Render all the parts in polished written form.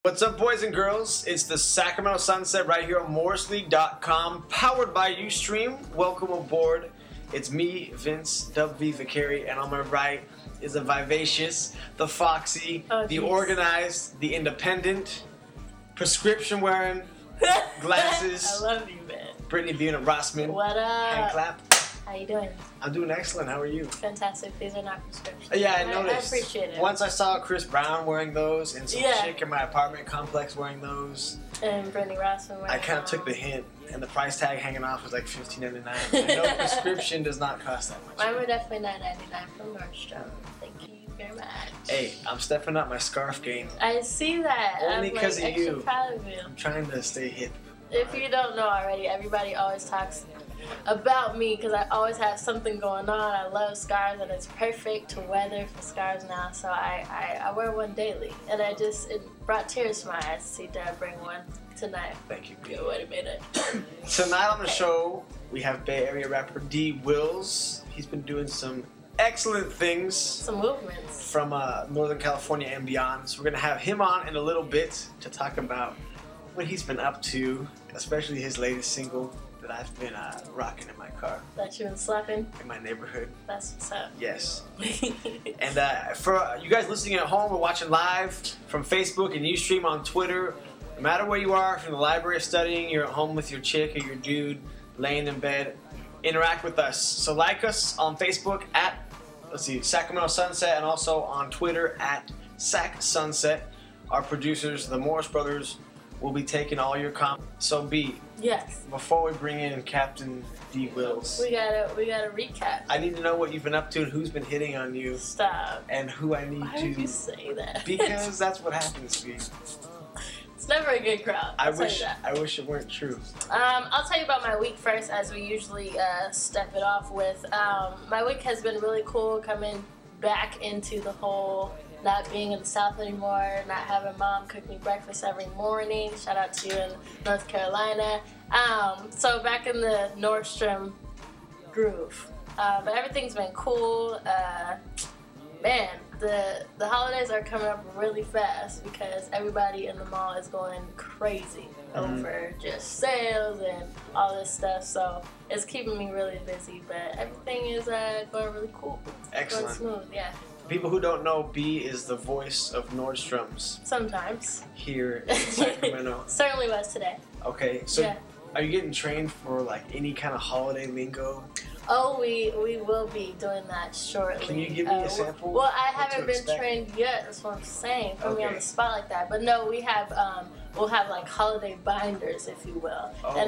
What's up, boys and girls? It's the Sacramento Sunset right here on MorrisLeague.com, powered by Ustream. Welcome aboard. It's me, Vince W. Vicari, and on my right is the vivacious, the foxy, the organized, the independent, prescription-wearing, glasses. I love you, man. Brittany Buena Rossman. What up? Hand clap. How you doing? I'm doing excellent. How are you? Fantastic. These are not prescriptions. Yeah, I noticed. I appreciate it. Once I saw Chris Brown wearing those and some chick in my apartment complex wearing those. And Brittany Rossman wearing I kind of took the hint, and the price tag hanging off was like $15.99. I know prescription does not cost that much. Mine were definitely $9.99 from Nordstrom. Thank you very much. Hey, I'm stepping up my scarf game. I see that. Only because I'm of you. proud of you. I'm trying to stay hip. If you don't know already, everybody always talks about me because I always have something going on. I love scarves, and it's perfect to weather for scarves now. So I wear one daily, and it brought tears to my eyes to see Dad bring one tonight. Thank you. Good way to make it. Tonight on the show, we have Bay Area rapper D Wills. He's been doing some excellent things. Some movements. From Northern California and beyond. So we're going to have him on in a little bit to talk about what he's been up to, especially his latest single that I've been rocking in my car. That you've been slapping? In my neighborhood. That's what's up. Yes. And for you guys listening at home or watching live from Facebook and Ustream on Twitter, no matter where you are, from the library studying, you're at home with your chick or your dude, laying in bed, interact with us. So like us on Facebook at, Sacramento Sunset, and also on Twitter at Sac Sunset. Our producers, the Morris Brothers, will be taking all your comments. So B. Yes. Before we bring in Captain D Wills, we gotta recap. I need to know what you've been up to and who's been hitting on you. Stop. And who I need Why to. Why did you say that? Because that's what happens, B. It's never a good crowd. I wish it weren't true. I'll tell you about my week first, as we usually step it off with. My week has been really cool, coming back into the whole not being in the South anymore, not having Mom cook me breakfast every morning. Shout out to you in North Carolina. So back in the Nordstrom groove. But everything's been cool. Man, the holidays are coming up really fast because everybody in the mall is going crazy over just sales and all this stuff. So it's keeping me really busy, but everything is going really cool. Excellent. Going smooth, yeah. People who don't know, B is the voice of Nordstrom's. Sometimes. Here in Sacramento. Certainly was today. Okay, so are you getting trained for like any kind of holiday lingo? Oh, we will be doing that shortly. Can you give me a sample? Well, I haven't been trained yet. That's what I'm saying. Put me on the spot like that. But no, we have we'll have like holiday binders, if you will, and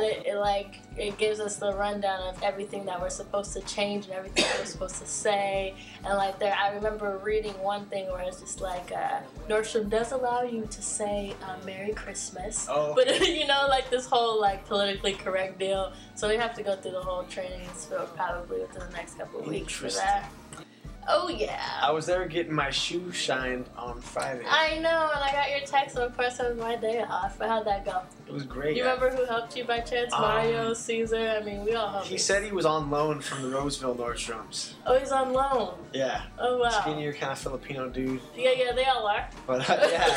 it gives us the rundown of everything that we're supposed to change and everything that we're supposed to say. And like there, I remember reading one thing where it's just like Nordstrom does allow you to say Merry Christmas, but like this whole like politically correct deal. So we have to go through the whole training spiel probably within the next couple of weeks for that. Oh yeah. I was there getting my shoe shined on Friday. I know, and I got your text, and of course it was my day off. But how'd that go? It was great. You remember who helped you by chance? Mario, Caesar? I mean, we all helped. He said he was on loan from the Roseville Nordstroms. Oh, he's on loan? Yeah. Oh, wow. Skinnier, kind of Filipino dude. Yeah, they all are. But, yeah.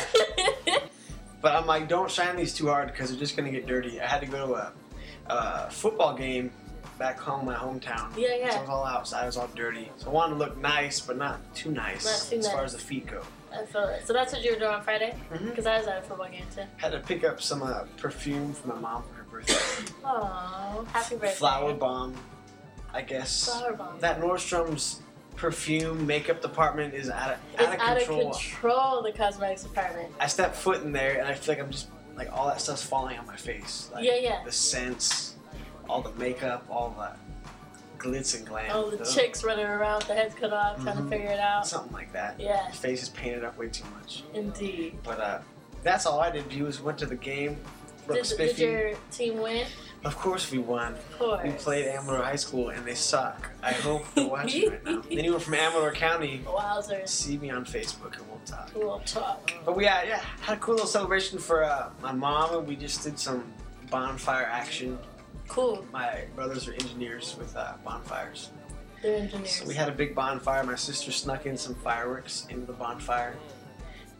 But I'm like, don't shine these too hard because they're just going to get dirty. I had to go to a football game back home, my hometown. Yeah. So I was all outside, I was all dirty. So I wanted to look nice, but not too nice as far as the feet go. I feel it. So that's what you were doing on Friday? Because I was at a football game too. Had to pick up some perfume for my mom for her birthday. Aww, happy birthday. Flower Bomb, I guess. Flower Bomb. That Nordstrom's perfume makeup department is out of control. Out of control, the cosmetics department. I step foot in there and I feel like I'm just, like all that stuff's falling on my face. Like, the scents, all the makeup, all the glitz and glam. All the chicks running around with their heads cut off, trying to figure it out. Something like that. Yeah. His face is painted up way too much. Indeed. But that's all I did. Went to the game. Did your team win? Of course we won. Of course. We played Amador High School and they suck. I hope they're watching right now. Anyone from Amador County, see me on Facebook and we'll talk. We'll talk. But we had a cool little celebration for my mom, and we just did some bonfire action. Cool. My brothers are engineers with bonfires. They're engineers. So we had a big bonfire. My sister snuck in some fireworks into the bonfire.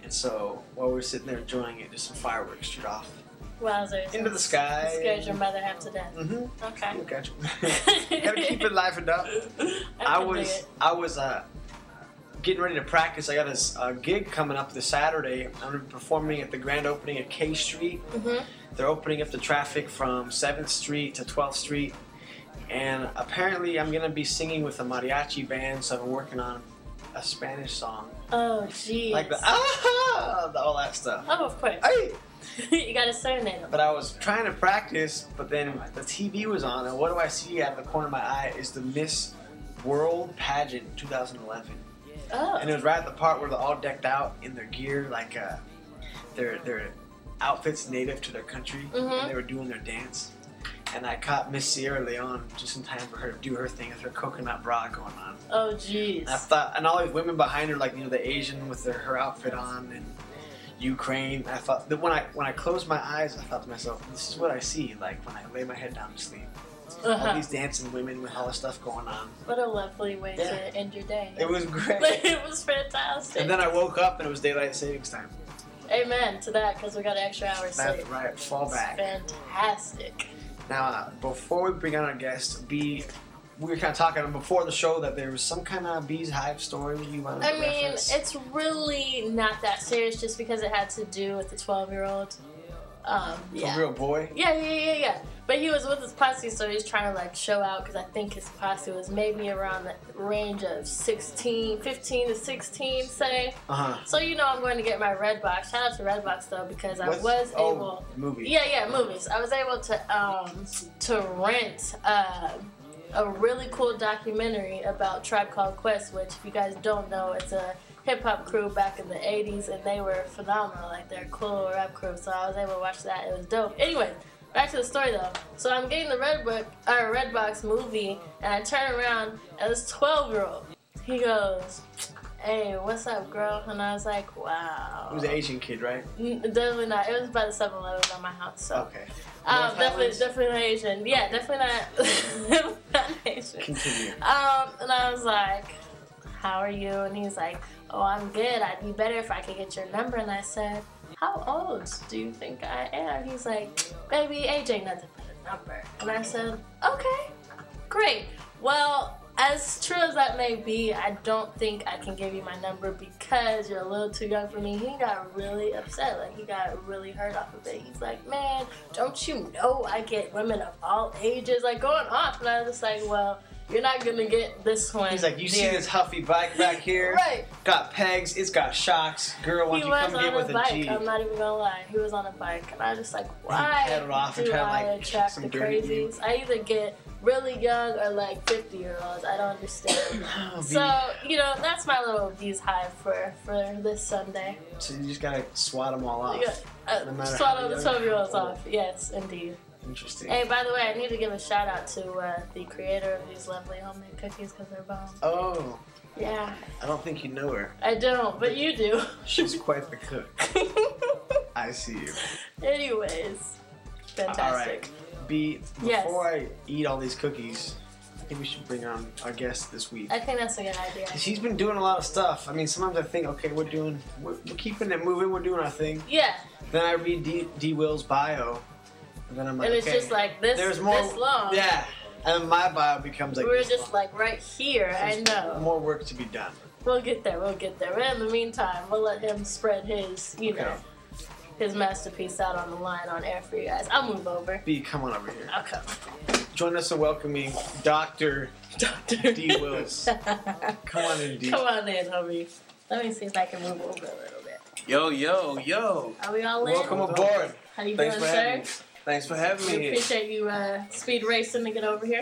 And so while we were sitting there enjoying it, just some fireworks shoot off Wowzers. into the sky. Scared your mother half to death. Mm-hmm. Okay. Gotcha. Gotta keep it livened up. I was getting ready to practice. I got a gig coming up this Saturday. I'm gonna be performing at the grand opening at K Street. Mm-hmm. They're opening up the traffic from 7th Street to 12th Street. And apparently I'm gonna be singing with a mariachi band, so I've been working on a Spanish song. Oh, jeez. Like all that stuff. Oh, of course. Hey! You gotta serenade them. But I was trying to practice, but then the TV was on, and what do I see out of the corner of my eye is the Miss World pageant 2011. Oh. And it was right at the part where they're all decked out in their gear, like their outfits native to their country, and they were doing their dance. And I caught Miss Sierra Leone just in time for her to do her thing with her coconut bra going on. Oh, jeez. And I thought, and all these women behind her, like, you know, the Asian with her outfit on, and Ukraine. I thought that when I closed my eyes, I thought to myself, this is what I see, like when I lay my head down to sleep. All these dancing women with all this stuff going on. What a lovely way to end your day. It was great. It was fantastic. And then I woke up and it was daylight savings time. Amen to that, because we got an extra hour sleep. That's right. Fall back. Fantastic. Now, before we bring on our guest, B, we were kind of talking before the show that there was some kind of Bee's Hive story you wanted to reference. It's really not that serious, just because it had to do with the 12-year-old. A real boy? Yeah. But he was with his posse, so he's trying to like show out, because I think his posse was maybe around the range of 15 to 16, say. So I'm going to get my Redbox. Shout out to Redbox though, because I was able. Movies. Yeah, movies. I was able to rent a really cool documentary about Tribe Called Quest, which, if you guys don't know, it's a hip-hop crew back in the 80s, and they were phenomenal. Like, they're a cool little rap crew, so I was able to watch that. It was dope. Anyway, back to the story, though. So I'm getting the Redbox movie, and I turn around, and this 12-year-old, he goes, "Hey, what's up, girl?" And I was like, wow. It was an Asian kid, right? Definitely not. It was by the 7-Eleven on my house, so. Okay. Definitely not Asian. Yeah, definitely not Asian. Continue. And I was like, "How are you?" And he's like, "Oh, I'm good. I'd be better if I could get your number." And I said, "How old do you think I am?" He's like, "Baby, age ain't nothing but a number." And I said, "Okay, great. Well, as true as that may be, I don't think I can give you my number because you're a little too young for me." He got really upset. Like, he got really hurt off of it. He's like, "Man, don't you know I get women of all ages?" Like, going off. And I was just like, "Well, you're not going to get this one." He's like, "You see this Huffy bike back here? Right. Got pegs. It's got shocks. Girl, why don't you come get with a G?" I'm not even going to lie. He was on a bike. And I was just like, why pedaled off and do tried to, I like, attract some the dirty crazies? I either get really young or like 50-year-olds. I don't understand. So, that's my little Bee's Hive for this Sunday. So you just got to swat them all off. No matter swat how all the young 12-year-olds or old. off. Yes, indeed. Interesting. Hey, by the way, I need to give a shout out to the creator of these lovely homemade cookies, because they're bomb. Oh. Yeah. I don't think you know her. I don't, but you do. She's quite the cook. I see you. Anyways, fantastic. All right. B, Yes. before I eat all these cookies, I think we should bring on our guest this week. I think that's a good idea. She's been doing a lot of stuff. I mean, sometimes I think, okay, we're keeping it moving, we're doing our thing. Yeah. Then I read D. Will's bio, and then I'm like, And it's okay, just like this long. Yeah. And my bio becomes like We're this just long. like right here. There's I know. more work to be done. We'll get there. But in the meantime, we'll let him spread his, his masterpiece out on the line on air for you guys. I'll move over. B, come on over here. I'll come. Join us in welcoming Dr. D. Wills. Come on in, D. Come on in, homie. Let me see if I can move over a little bit. Yo. Are we all in? Welcome aboard. How you Thanks doing, for having sir? me. Thanks for having me We here. appreciate you speed racing to get over here.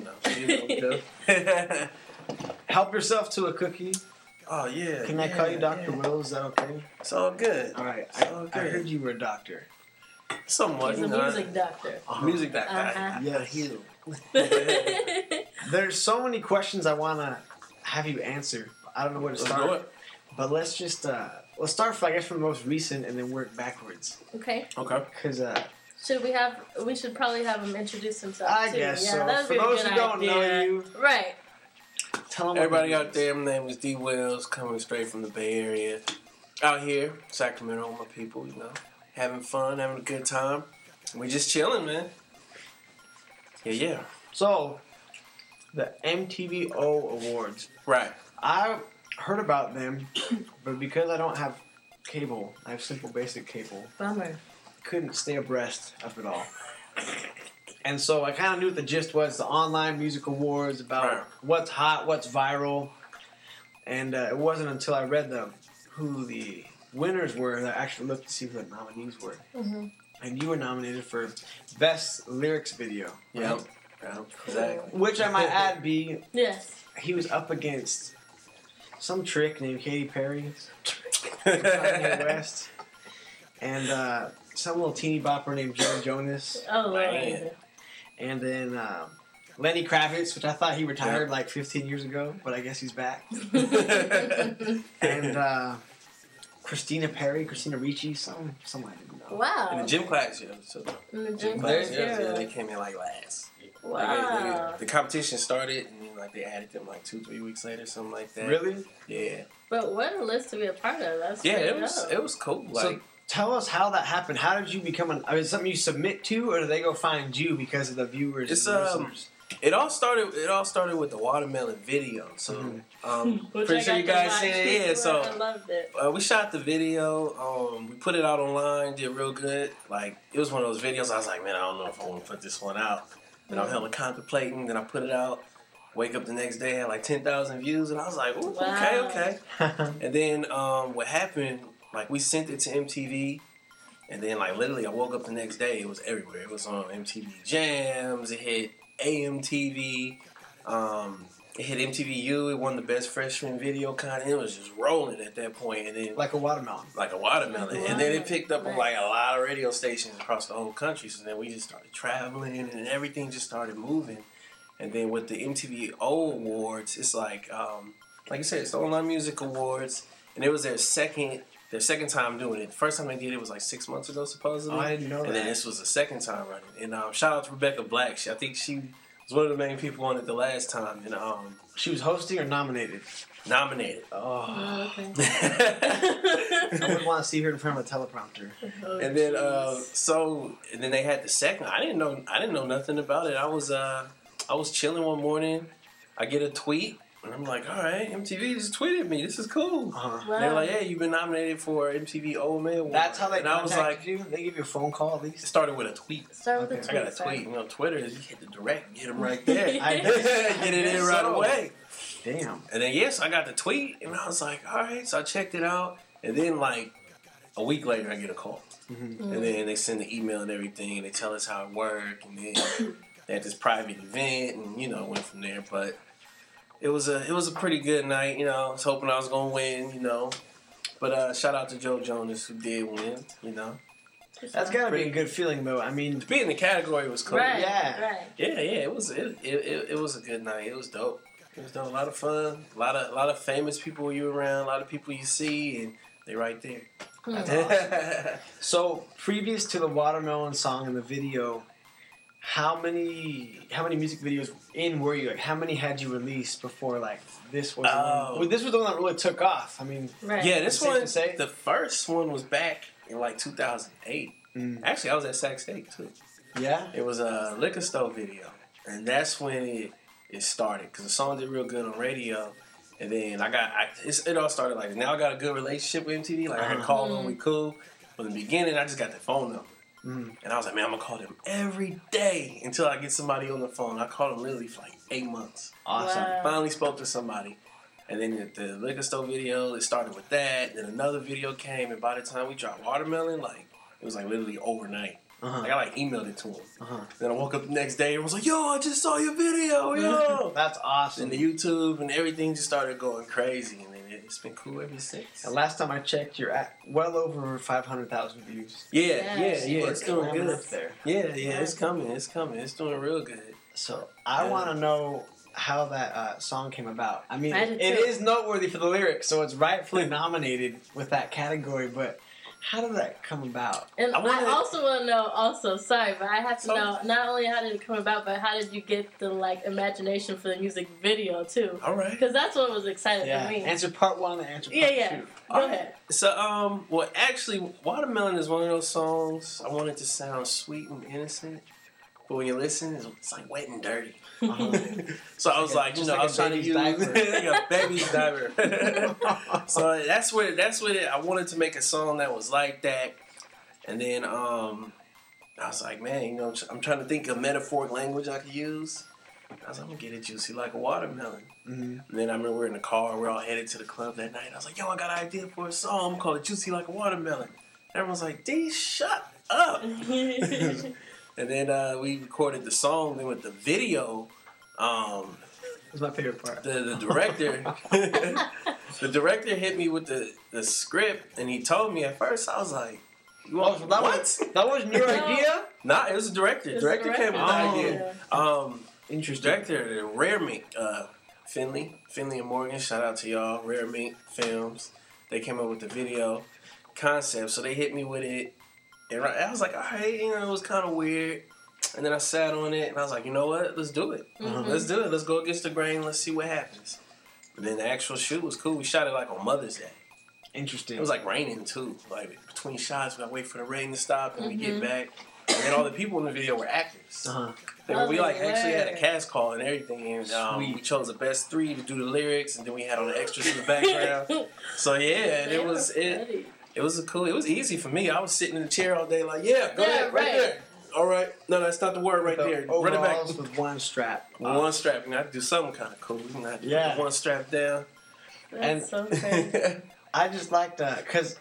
Help yourself to a cookie. Oh, yeah. Can I call you Dr. Wills? Is that okay? It's all good. All right. all I good. heard you were a doctor. Somewhat. He's a music doctor. Music doctor. Uh-huh. Yes, you. There's so many questions I want to have you answer. I don't know where to Let's start. do it. But let's just let's start from the most recent and then work backwards. Okay. Okay. Because We should probably have him introduce himself. I too. guess Yeah, so. that'd For be a those good who don't know idea. you, Right. tell them Everybody what out there, my name is D. Wills, coming straight from the Bay Area. Out here, Sacramento, with my people, you know, having fun, having a good time. We just chilling, man. Yeah. So, the MTV Awards. Right. I heard about them, but because I don't have cable, I have simple basic cable. Bummer. Couldn't stay abreast of it all. And so I kind of knew what the gist was, the online music awards, about what's hot, what's viral. And it wasn't until I read who the winners were that I actually looked to see who the nominees were. Mm-hmm. And you were nominated for Best Lyrics Video. Yeah. Right? Yeah, exactly. Which I might add Yes. he was up against some trick named Katy Perry, Kanye West, and some little teeny bopper named Joe Jonas. Oh, Man. Lord. And then Lenny Kravitz, which I thought he retired like 15 years ago, but I guess he's back. And Christina Ricci, some I didn't know. Wow. In the gym class, yeah. So In the gym gym class, class, yeah, yeah. they came in like last. Wow. The competition started, and then, like, they added them like 2-3 weeks later, something like that. Really? Yeah. But what a list to be a part of. That's Yeah, pretty it dope. was cool. Like, So tell us how that happened. How did you become I mean, something you submit to, or do they go find you because of the viewers? It's, and listeners? it all started with the watermelon video. So Which pretty I sure you got to guys watch seen it. Yeah, before. so I loved it. we shot the video. We put it out online. Did real good. Like, it was one of those videos. I was like, man, I don't know if I want to put this one out. Then I'm hella contemplating. Then I put it out. Wake up the next day, had like 10,000 views, and I was like, ooh, Wow. okay. And then what happened? Like, we sent it to MTV. And then, like, literally, I woke up the next day. It was everywhere. It was on MTV Jams. It hit AMTV. It hit MTVU. It won the Best Freshman Video contest. It was just rolling at that point. And then, Like a watermelon. like a watermelon. And then it picked up on, like, a lot of radio stations across the whole country. So then we just started traveling, and everything just started moving. And then with the MTV Awards, it's like I said, it's the Online Music Awards. And it was their second time doing it. The first time they did it was like 6 months ago, supposedly. Oh, I didn't know that. And then this was the second time running. And shout out to Rebecca Black. I think she was one of the main people on it the last time. And She was hosting or nominated? nominated. Oh. Oh, okay. I would want to see her in front of a teleprompter. Oh, And then jeez. and then they had the second. I didn't know nothing about it. I was chilling one morning. I get a tweet. And I'm like, all right, MTV just tweeted me. This is cool. Uh-huh. Wow. They're like, hey, you've been nominated for MTV OMA Award. That's how they and I was like, contacted you? They give you a phone call at it least? started with a tweet. Start with Okay. the I got a sorry. tweet. You know, Twitter is you hit the direct, get them right there. I Get it in right so. away. Damn. And then, yes, I got the tweet, and I was like, all right. So I checked it out. And then, like, a week later, I get a call. Mm-hmm. And then they send the email and everything, and they tell us how it worked. And then they had this private event, and, you know, went from there. But it was a pretty good night, you know. I was hoping I was going to win, you know. But shout out to Joe Jonas, who did win, you know. That's got to be a good feeling, though. I mean, To be in the category was cool. Right, Yeah. right. Yeah, it was a good night. It was dope. It was dope. A lot of fun. A lot of famous people you around. A lot of people you see, and they right there. that's awesome. So, previous to the watermelon song and the video, how many music videos in were you? Like, how many had you released before? Like, this was the one, well, this was the one that really took off. I mean, Right. Yeah, this Safe one. to say? The first one was back in like 2008. Actually, I was at Sac State too. yeah. It was a liquor store video, and that's when it started because the song did real good on radio. And then it all started like now I got a good relationship with MTV. Like I can call them, we cool. But in the beginning, I just got their phone number. And I was like, man, I'm going to call them every day until I get somebody on the phone. I called them literally for like 8 months. Awesome. Wow. Finally spoke to somebody. And then the liquor store video, it started with that. Then another video came, and by the time we dropped Watermelon, like, it was like literally overnight. Like, I like emailed it to him. Then I woke up the next day and was like, yo, I just saw your video, yo. That's awesome. And the YouTube and everything just started going crazy. And then it's been cool ever since. And last time I checked, you're at well over 500,000 views. Yeah, Yes. it's doing Climbing good. up there. Yeah, it's coming. It's doing real good. So I want to know how that song came about. I mean, I do it too. is noteworthy for the lyrics, so it's rightfully nominated with that category. But How did that come about? And I also want to know. Also, sorry, but I have to So- know not only how did it come about, but how did you get the imagination for the music video too? All right. Because that's what was exciting Yeah. for me. Answer part one and answer part Yeah. two. Go ahead. So, well, actually, Watermelon is one of those songs I want it to sound sweet and innocent, but when you listen, it's like wet and dirty. So I was like, I was trying to use like a baby's diaper. So that's what I wanted to make a song that was like that, and then I was like, man, I'm trying to think of metaphoric language I could use. I was like, I'm gonna get it juicy like a watermelon. Mm-hmm. And then I remember we're in the car, we're all headed to the club that night. I was like, yo, I got an idea for a song. I'm gonna call it Juicy Like a Watermelon. Everyone's like, D, shut up. And then we recorded the song. Then with the video, That's my favorite part. the director, the director hit me with the script, and he told me at first. I was like, "You want what? That wasn't your idea? Nah, it was the director. It's Director the came with the director. idea. Interesting. Director, Rare Mink, Finley and Morgan. Shout out to y'all, Rare Mink Films. They came up with the video concept, so they hit me with it. And I was like, all right, it was kind of weird. And then I sat on it, and I was like, you know what? Let's do it. Mhm. Let's do it. Let's go against the grain. Let's see what happens. And then the actual shoot was cool. We shot it like on Mother's Day. Interesting. It was like raining too. Like between shots, we gotta wait for the rain to stop, and we get Mhm. back. And then all the people in the video were actors. Uh-huh. We Oh, actually had a word. cast call and everything, and Sweet. we chose the best 3 to do the lyrics, and then we had all the extras in the background. So yeah, and it was cool. It was easy for me. I was sitting in the chair all day, like, yeah, go ahead, right there. All right, no, that's not the word right there. Run it back. Overalls with one strap. One strap. I have to do something kind of cool. You have to Yeah. put one strap down. That's And- so crazy. I just liked because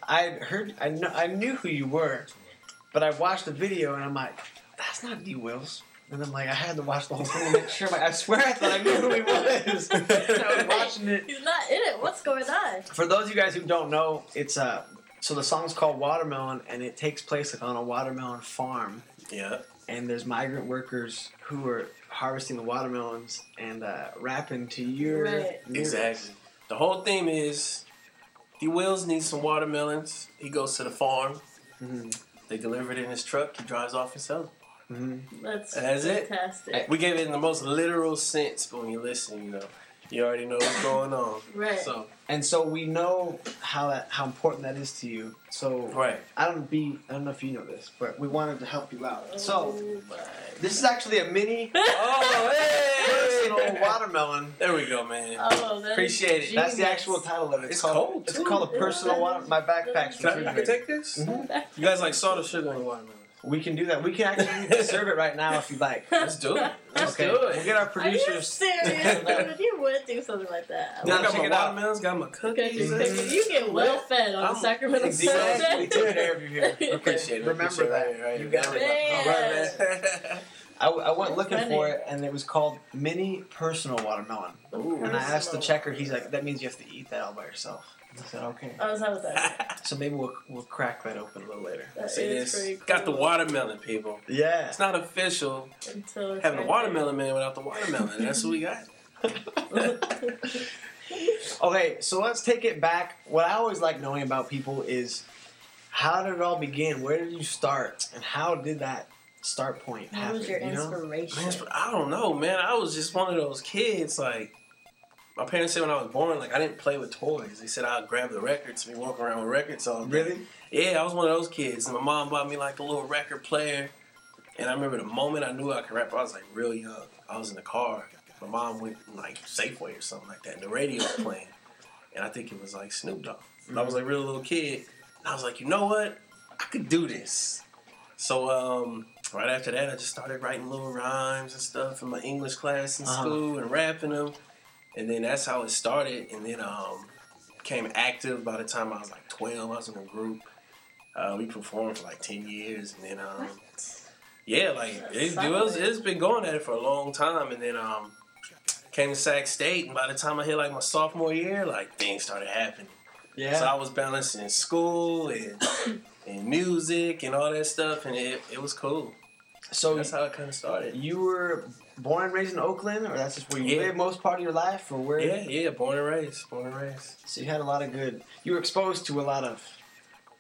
I knew who you were, but I watched the video and I'm like, that's not D Wills. And I'm like, I had to watch the whole thing to make sure. I swear I thought I knew who he was. And I was watching it. He's not in it. What's going on? For those of you guys who don't know, it's so the song's called Watermelon, and it takes place on a watermelon farm. Yeah. And there's migrant workers who are harvesting the watermelons and rapping to your Right. lyrics. Exactly. The whole theme is D Wills needs some watermelons. He goes to the farm. Mm-hmm. They deliver it in his truck. He drives off and sells it. Mm-hmm. That's it. fantastic. We gave it in the most literal sense, but when you listen, you already know what's going on. Right. So we know how important that is to you. So Right. I don't know if you know this, but we wanted to help you out. So Oh my. this is actually a mini Oh, hey! personal watermelon. There we go, man. Oh, that is Appreciate it. That's the genius. actual title of it. It's cold, It's too. called a personal water. My backpack's Can I refrigerated. take this? Mhm. You guys like salt or sugar on the watermelon? We can do that. We can actually serve it right now if you'd like. Let's do it. Let's Okay, do we'll it. get our Are you producers. serious? Dude, you would do something like that. No, I got check my it out. watermelons, got my cookies. You get well fed on I'm- the Sacramento Exactly. Sunday. Take care of you here. Okay. Appreciate it. Remember Appreciate that. it. You got it. Man. All right, man. I went looking Funny. for it, and it was called Mini Personal Watermelon. Ooh. And I asked the Personal. checker, he's like, that means you have to eat that all by yourself. I said, okay. I was having that. So maybe we'll crack that open a little later. That See is this? pretty cool. Got the watermelon, people. Yeah. It's not official Until it's having a right watermelon man without the watermelon. That's what we got. there. Okay, so let's take it back. What I always like knowing about people is how did it all begin? Where did you start? And how did that start point What happen? was your you know? inspiration? Man, I don't know, man. I was just one of those kids. Like my parents said when I was born, like I didn't play with toys. They said I'd grab the records and be walking around with records on. Really? Yeah, I was one of those kids. And my mom bought me like a little record player. And I remember the moment I knew I could rap, I was like real young. I was in the car. My mom went like Safeway or something like that. And the radio was playing. And I think it was like Snoop Dogg. And I was like a real little kid. And I was like, you know what? I could do this. So right after that, I just started writing little rhymes and stuff in my English class in school and rapping them. And then that's how it started. And then became active by the time I was like 12. I was in a group. We performed for like 10 years. And then, yeah, like it's been going at it for a long time. And then came to Sac State. And by the time I hit like my sophomore year, like things started happening. Yeah. So I was balancing school and music and all that stuff. And it was cool. So That's how it kind of started. you were born and raised in Oakland, or that's just where you Yeah. lived most part of your life, or where? Yeah, born and raised. So you had a lot of good. You were exposed to a lot of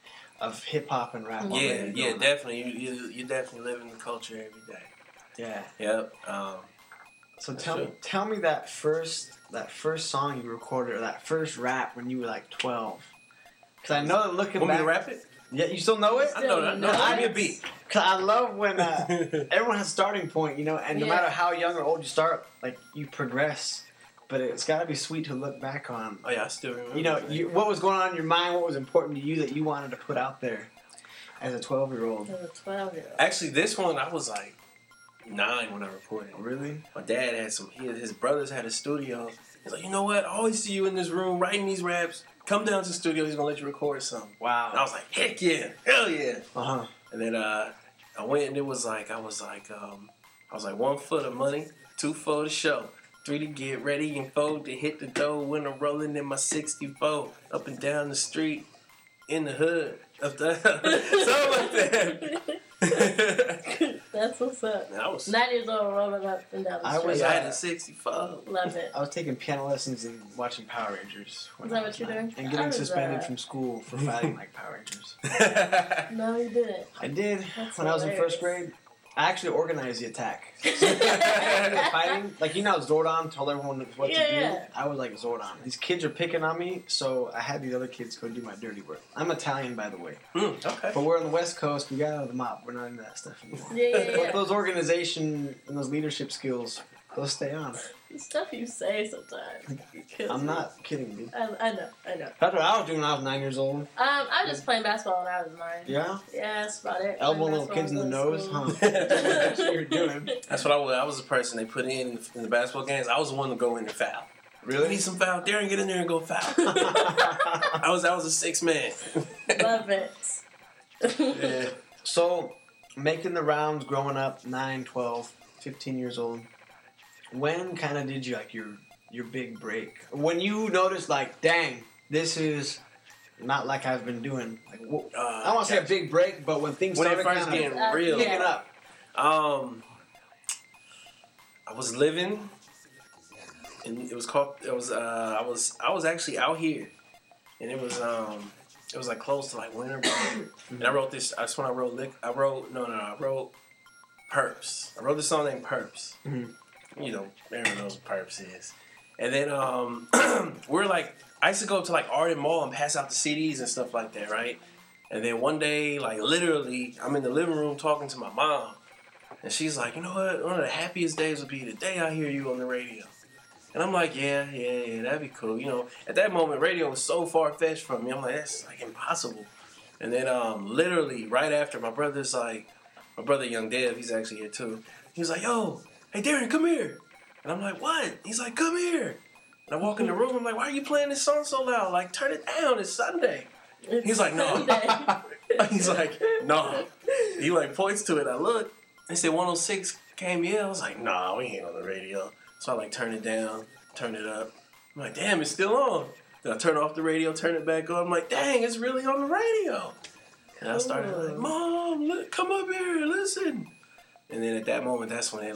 of hip hop and rap. Yeah, definitely. You definitely live in the culture every day. Yeah. Yep. So tell me that first song you recorded, or that first rap when you were like 12. Because I know that looking back. Want me to rap it? Yeah, you still know it? I know that. No, give me a beat. Cause I love when everyone has a starting point, you know, and no matter how young or old you start, like you progress. But it's got to be sweet to look back on. Oh yeah, I still remember. You know, what was going on in your mind? What was important to you that you wanted to put out there as a 12-year-old? As a 12-year-old. Actually, this one I was like 9 when I recorded. Really? My dad had his brothers had a studio. He's like, you know what? I always see you in this room writing these raps. Come down to the studio. He's gonna let you record something. Wow. And I was like, heck yeah, hell yeah. Uh-huh. And then I went, and it was like I was like 1 foot of money, 2 for the show, 3 to get ready, and 4 to hit the dough when I'm rolling in my 64 up and down the street in the hood. Something like that. That's what's up. I was 9 years old, rolling up and down the I street. was, I had a 64. Love it. I was taking piano lessons and watching Power Rangers. Is that what you're doing? And getting suspended from school for fighting like Power Rangers. No, you didn't. I did. That's when I was in hilarious. first grade. I actually organized the attack. Fighting, like Zordon told everyone what to do. Yeah. I was like Zordon. These kids are picking on me, so I had these other kids go do my dirty work. I'm Italian, by the way, Okay. but we're on the West Coast. We got out of the mob. We're not into that stuff anymore. Yeah. But those organization and those leadership skills, those stay on. The stuff you say sometimes. I'm not kidding, dude. I know. That's what I was doing when I was 9 years old. I was just playing basketball when I was 9. Yeah? Yeah, that's about it. Elbowing Playing little kids in the basketball, nose, going to huh? That's what you're doing. That's what I was the person they put in the basketball games. I was the one to go in and foul. We need some foul. Darren, get in there and go foul. I was a 6 man. school. Love it. Yeah. So, making the rounds growing up, 9, 12, 15 years old, when kind of did you, like, your big break? When you noticed, like, dang, this is not like I've been doing. Like, I don't want to say a big break, but when things When it started first kind getting of real. picking up. I was living, and it was called. It was. I was actually out here, and it was like close to like winter break. And I wrote this. That's when I wrote. I wrote Perps. I wrote this song named Perps. Mhm. You know, everyone knows what Perps is. And then we're like, I used to go to like Arden Mall and pass out the CDs and stuff like that, right? And then one day, like literally, I'm in the living room talking to my mom. And she's like, you know what? One of the happiest days would be the day I hear you on the radio. And I'm like, yeah, that'd be cool. You know, at that moment, radio was so far-fetched from me. I'm like, that's like impossible. And then literally right after, my brother Young Dev, he's actually here too. He was like, yo, hey Darren, come here. And I'm like, what? He's like, come here. And I walk in the room, I'm like, why are you playing this song so loud? Like, turn it down, it's Sunday. He's like, no. He's like, no. He like points to it. I look. They said 106 KML. I was like, nah, we ain't on the radio. So I like turn it down, turn it up. I'm like, damn, it's still on. Then I turn off the radio, turn it back on. I'm like, dang, it's really on the radio. And I started like, Mom, look, come up here, listen. And then at that moment, that's when it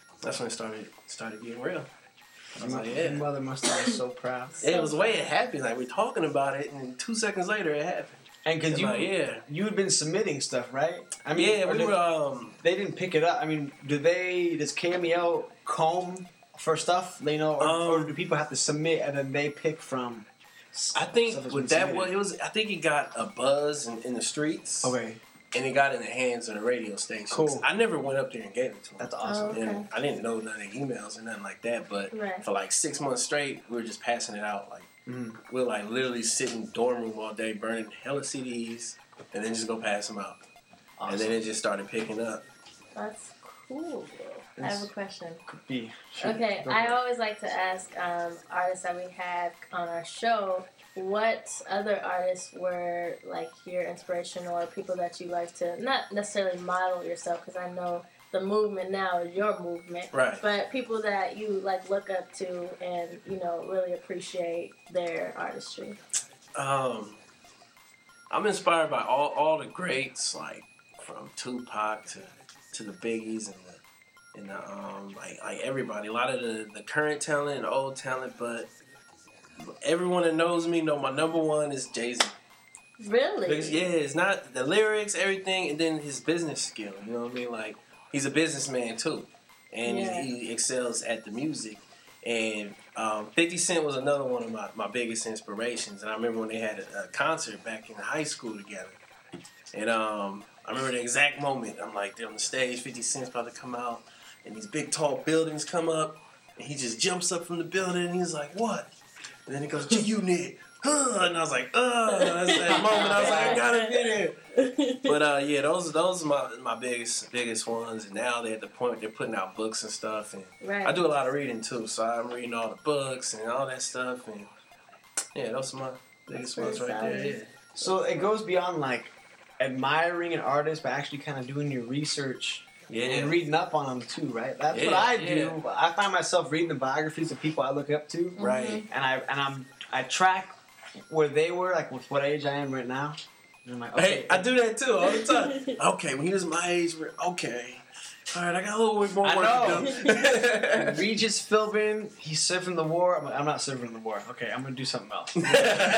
started getting real. I was like, Your mother must have been so proud. It was the way it happened. Like, we're talking about it, and 2 seconds later, it happened. And because you had been submitting stuff, right? I mean, they didn't pick it up. I mean, does KMEL comb for stuff? They know, or do people have to submit and then they pick from? I think with that one, I think it got a buzz in the streets. Okay. And it got in the hands of the radio stations. Cool. I never went up there and gave it to them. That's awesome. Okay. And I didn't know none of the emails or nothing like that. But for like 6 months straight, we were just passing it out. Like we're like literally sitting in the dorm room all day, burning hella CDs, and then just go pass them out. Awesome. And then it just started picking up. That's cool, bro. I have a question. Could be. Sure. Okay, I always like to ask artists that we have on our show, what other artists were like your inspiration or people that you like to not necessarily model yourself, because I know the movement now is your movement, right? But people that you like look up to and really appreciate their artistry. I'm inspired by all the greats, like from Tupac to the Biggies and like everybody. A lot of the current talent and the old talent, but everyone that knows me know my number one is Jay-Z. Really? Because, yeah, it's not the lyrics, everything, and then his business skill. You know what I mean? Like, he's a businessman too, and he excels at the music. And 50 Cent was another one of my biggest inspirations. And I remember when they had a concert back in high school together. And I remember the exact moment. I'm like, they're on the stage, 50 Cent's about to come out, and these big tall buildings come up, and he just jumps up from the building, and he's like, what? And then he goes, G-Unit. And I was like, that's that moment. I was like, I gotta be there. But yeah, those are my biggest ones. And now they're at the point they're putting out books and stuff. And I do a lot of reading too, so I'm reading all the books and all that stuff. And yeah, those are my biggest ones right there. Yeah. So it goes beyond like admiring an artist, but actually kind of doing your research. And reading up on them too, right? That's what I do. I find myself reading the biographies of people I look up to, right? And I track where they were, like with what age I am right now. And I'm like, okay. Hey, I do that too all the time. Okay, when he was my age, okay. All right, I got a little bit more work to do. Regis Philbin, he's serving the war. I'm not serving the war. Okay, I'm gonna do something else. When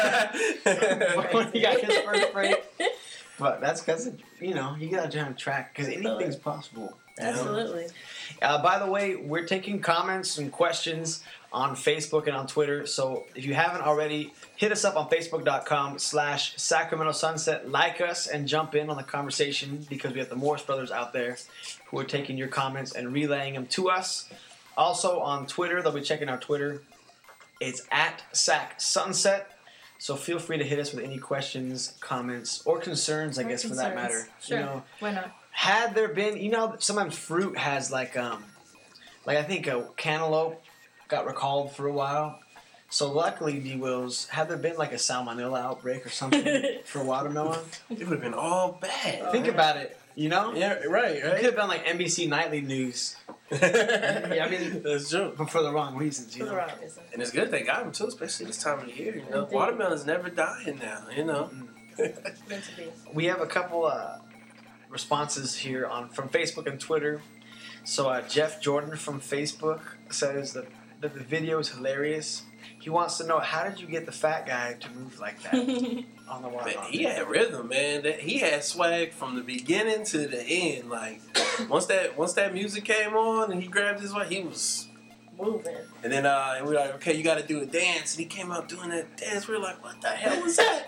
he got his first break. But that's because, you gotta try and track, because anything's possible. Absolutely. By the way, we're taking comments and questions on Facebook and on Twitter. So if you haven't already, hit us up on Facebook.com/Sacramento Sunset. Like us and jump in on the conversation, because we have the Morris brothers out there who are taking your comments and relaying them to us. Also on Twitter, they'll be checking our Twitter. It's @SacSunset. So feel free to hit us with any questions, comments, or concerns, I guess, for that matter. Sure. Why not? Had there been, sometimes fruit has like I think a cantaloupe got recalled for a while. So luckily, D-Wills, had there been like a salmonella outbreak or something for watermelon? It would have been all bad. Think about it, Yeah, right. It could have been like NBC Nightly News. I mean, that's true. But for the wrong reasons, For the wrong reasons. And it's good they got them too, especially this time of the year. Watermelon's never dying now, Meant to be. We have a couple responses here from Facebook and Twitter. So Jeff Jordan from Facebook says that the video is hilarious. He wants to know, how did you get the fat guy to move like that on the water? He had rhythm, man. He had swag from the beginning to the end. Like once that music came on and he grabbed his wife, he was moving. And then we were like, okay, you got to do a dance. And he came out doing that dance. We were like, what the hell was that?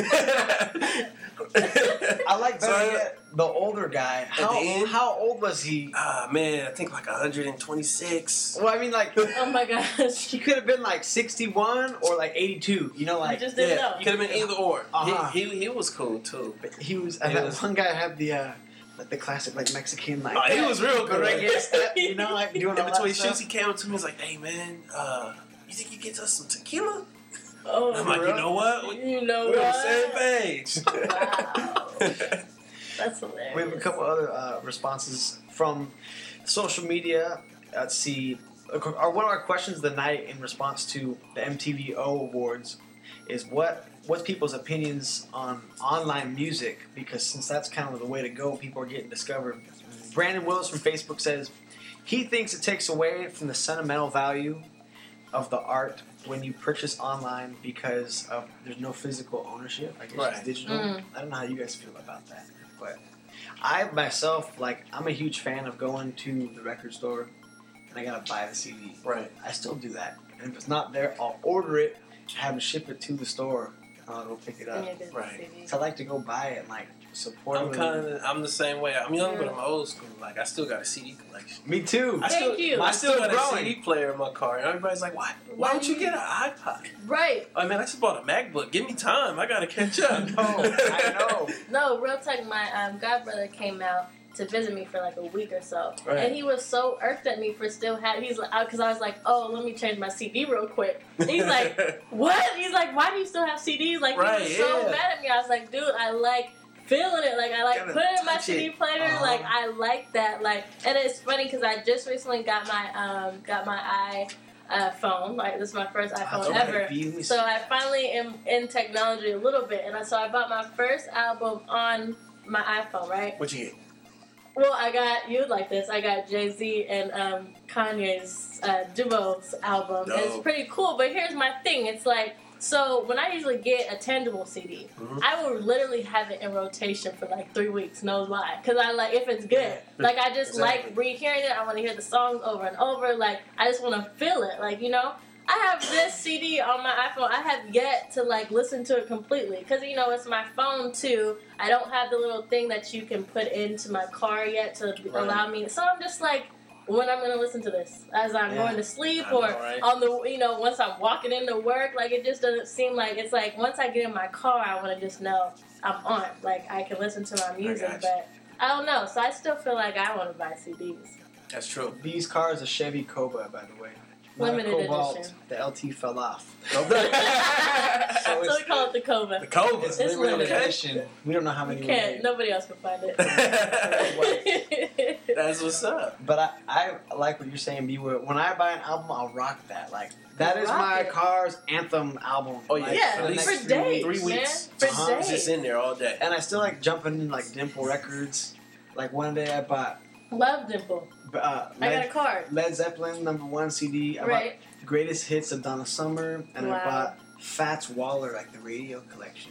I like better yet the older guy. How old was he? Man, I think like 126. Well, I mean, like, oh my gosh, he could have been like 61 or like 82. I just didn't know. Could have been either or. He was cool too. But he was. And that one guy had the classic Mexican he was real good. Reggae step, doing all in between shoots, he came up to me and was like, "Hey man, you think you get us some tequila?" Oh, I'm like, you know what? You know we're what? on the same page. Wow. That's hilarious. We have a couple other responses from social media. Let's see. One of our questions of the night in response to the MTV O Awards is what's people's opinions on online music, because since that's kind of the way to go, people are getting discovered. Brandon Willis from Facebook says he thinks it takes away from the sentimental value of the art when you purchase online because there's no physical ownership. I guess it's digital. I don't know how you guys feel about that, but I myself, I'm a huge fan of going to the record store and I gotta buy the CD. Right. I still do that, and if it's not there, I'll order it, have them ship it to the store, and I'll go pick it up. Right. So I like to go buy it and support. I'm the same way. I'm young, but I'm old school. I still got a CD collection. Me too. I still got a CD player in my car, and everybody's like, "Why don't you get an iPod?" Right. I mean, I just bought a MacBook. Give me time. I gotta catch up. I know. No, real talk. My godbrother came out to visit me for a week or so, and he was so irked at me for still having. He's like, because I was like, "Oh, let me change my CD real quick." And he's like, "What?" He's like, "Why do you still have CDs?" He was so mad at me. I was like, "Dude, I like feeling it. I like putting it in my CD player. I like that. And it's funny because I just recently got my iPhone. This is my first iPhone ever. So I finally am in technology a little bit, and so I bought my first album on my iPhone. Right? What'd you get? Well, you'd like this. I got Jay-Z and Kanye's Duo's album. And it's pretty cool, but here's my thing. It's So when I usually get a tangible CD, I will literally have it in rotation for like 3 weeks. No lie, because I like if it's good. Yeah, Like I just exactly. like rehearing it. I want to hear the songs over and over. Like I just want to feel it. Like I have this CD on my iPhone. I have yet to like listen to it completely because it's my phone too. I don't have the little thing that you can put into my car yet to allow me. So I'm just like, when I'm gonna listen to this as I'm going to sleep or on the once I'm walking into work. Like it just doesn't seem like it's like once I get in my car, I want to just know I'm on. Like I can listen to my music, but I don't know. So I still feel like I want to buy CDs. That's true. These cars are Chevy Cobra, by the way. Limited Cobalt. edition. The LT fell off. So we call it the Cobra. The Cobra. It's It's limited limited. edition. We don't know how many You we can't. made. Nobody else can find it. That's what's up. But I like what you're saying, B. When I buy an album, I'll rock that. Like that is Rock my it. car's anthem album. Oh, yeah. Like, Yeah, for the least next for 3 days, weeks. 3 weeks. man. For Uh-huh. It's just in there all day. And I still like jumping in like Dimple Records. Like one day I bought Love Dimple. I got a card. Led Zeppelin #1 CD. I Right. bought the Greatest Hits of Donna Summer, and Wow. I bought Fats Waller, like the radio collection.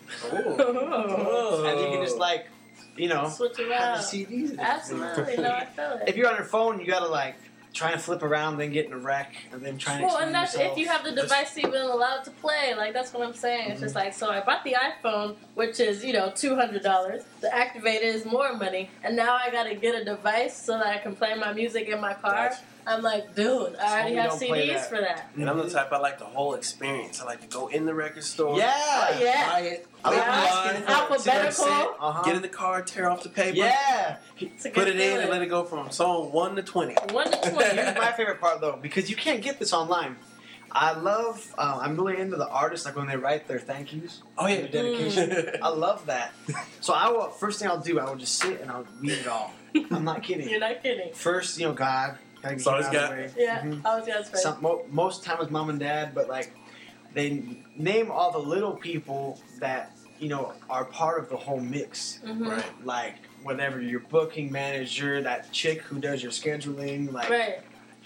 Oh. And you can just like, Switch have around. the CDs. in it. Absolutely. No, I feel it. If you're on your phone, you gotta like try to flip around, then get in a wreck, and then try to. Well, and that's yourself. if you have the device even allowed to play. Like that's what I'm saying. It's just like so. I bought the iPhone, which is $200. The activator is more money, and now I gotta get a device so that I can play my music in my car. Gotcha. I'm like, dude, I already we have don't play CDs that. for that. And I'm the type I like the whole experience. I like to go in the record store. Yeah. Oh, yeah. Buy it. I wait like in asking line, for it. Alphabetical. see what it Uh-huh. said, Get in the car, tear off the paper. Yeah. It's a Put good it in feeling. and let it go from song 1 to 20. 1 to 20. Here's my favorite part though, because you can't get this online. I love. I'm really into the artists, like when they write their thank yous. Oh, yeah. Their dedication. I love that. So first thing I'll do, I will just sit and I'll read it all. I'm not kidding. You're not kidding. First, God. Gotta It's get always him out of got- the way. Yeah, Mhm. I was gonna say. Most time it's mom and dad, but like they name all the little people that are part of the whole mix. Mhm. Right. Like whatever your booking manager, that chick who does your scheduling, like Right.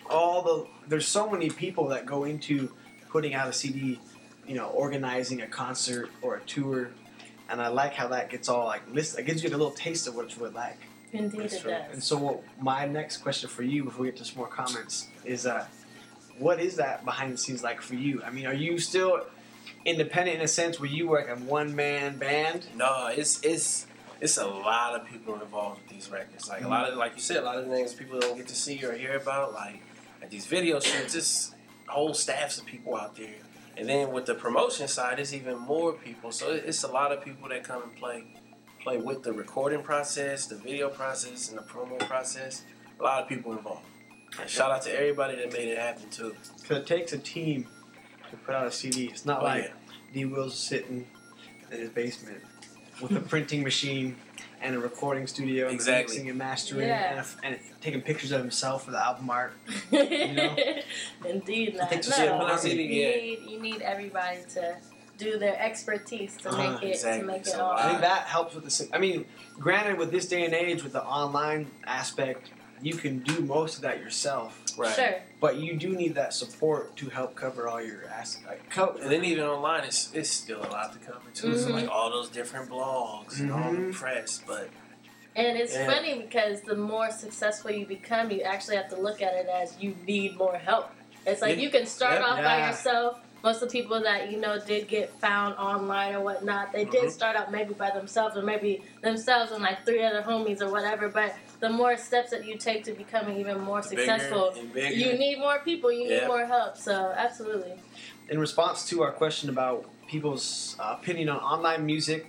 there's so many people that go into putting out a CD, organizing a concert or a tour, and I like how that gets all like list. It gives you a little taste of what it's really like. Indeed, it And does. so my next question for you, before we get to some more comments, is what is that behind the scenes like for you? I mean, are you still independent in a sense where you work a one-man band? No, it's a lot of people involved with these records. Like a lot of, like you said, a lot of things people don't get to see or hear about. Like at these video shoots, just whole staffs of people out there. And then with the promotion side, it's even more people. So it's a lot of people that come and play with the recording process, the video process, and the promo process. A lot of people involved. And shout out to everybody that made it happen too. Because it takes a team to put out a CD. It's not like D. Will's sitting in his basement with a printing machine and a recording studio, Exactly. and mixing and mastering, Yeah. and taking pictures of himself for the album art. Indeed, I think no. so, No, yeah. you need everybody to do their expertise to make it exactly. to make it So all. I think that helps with the. I mean, granted, with this day and age, with the online aspect, you can do most of that yourself. Right. Sure. But you do need that support to help cover all your aspects. And then even online, it's still a lot to cover too. So Mhm. like all those different blogs and all the Mhm. press, but And it's Yeah. funny because the more successful you become, you actually have to look at it as you need more help. It's like Yeah. you can start Yep. off by Yeah. yourself. Most of the people that did get found online or whatnot, they did Mhm. start out maybe by themselves or maybe themselves and like 3 other homies or whatever. But the more steps that you take to becoming even more successful, bigger and bigger. you need more people. You need Yep. more help. So absolutely. In response to our question about people's opinion on online music,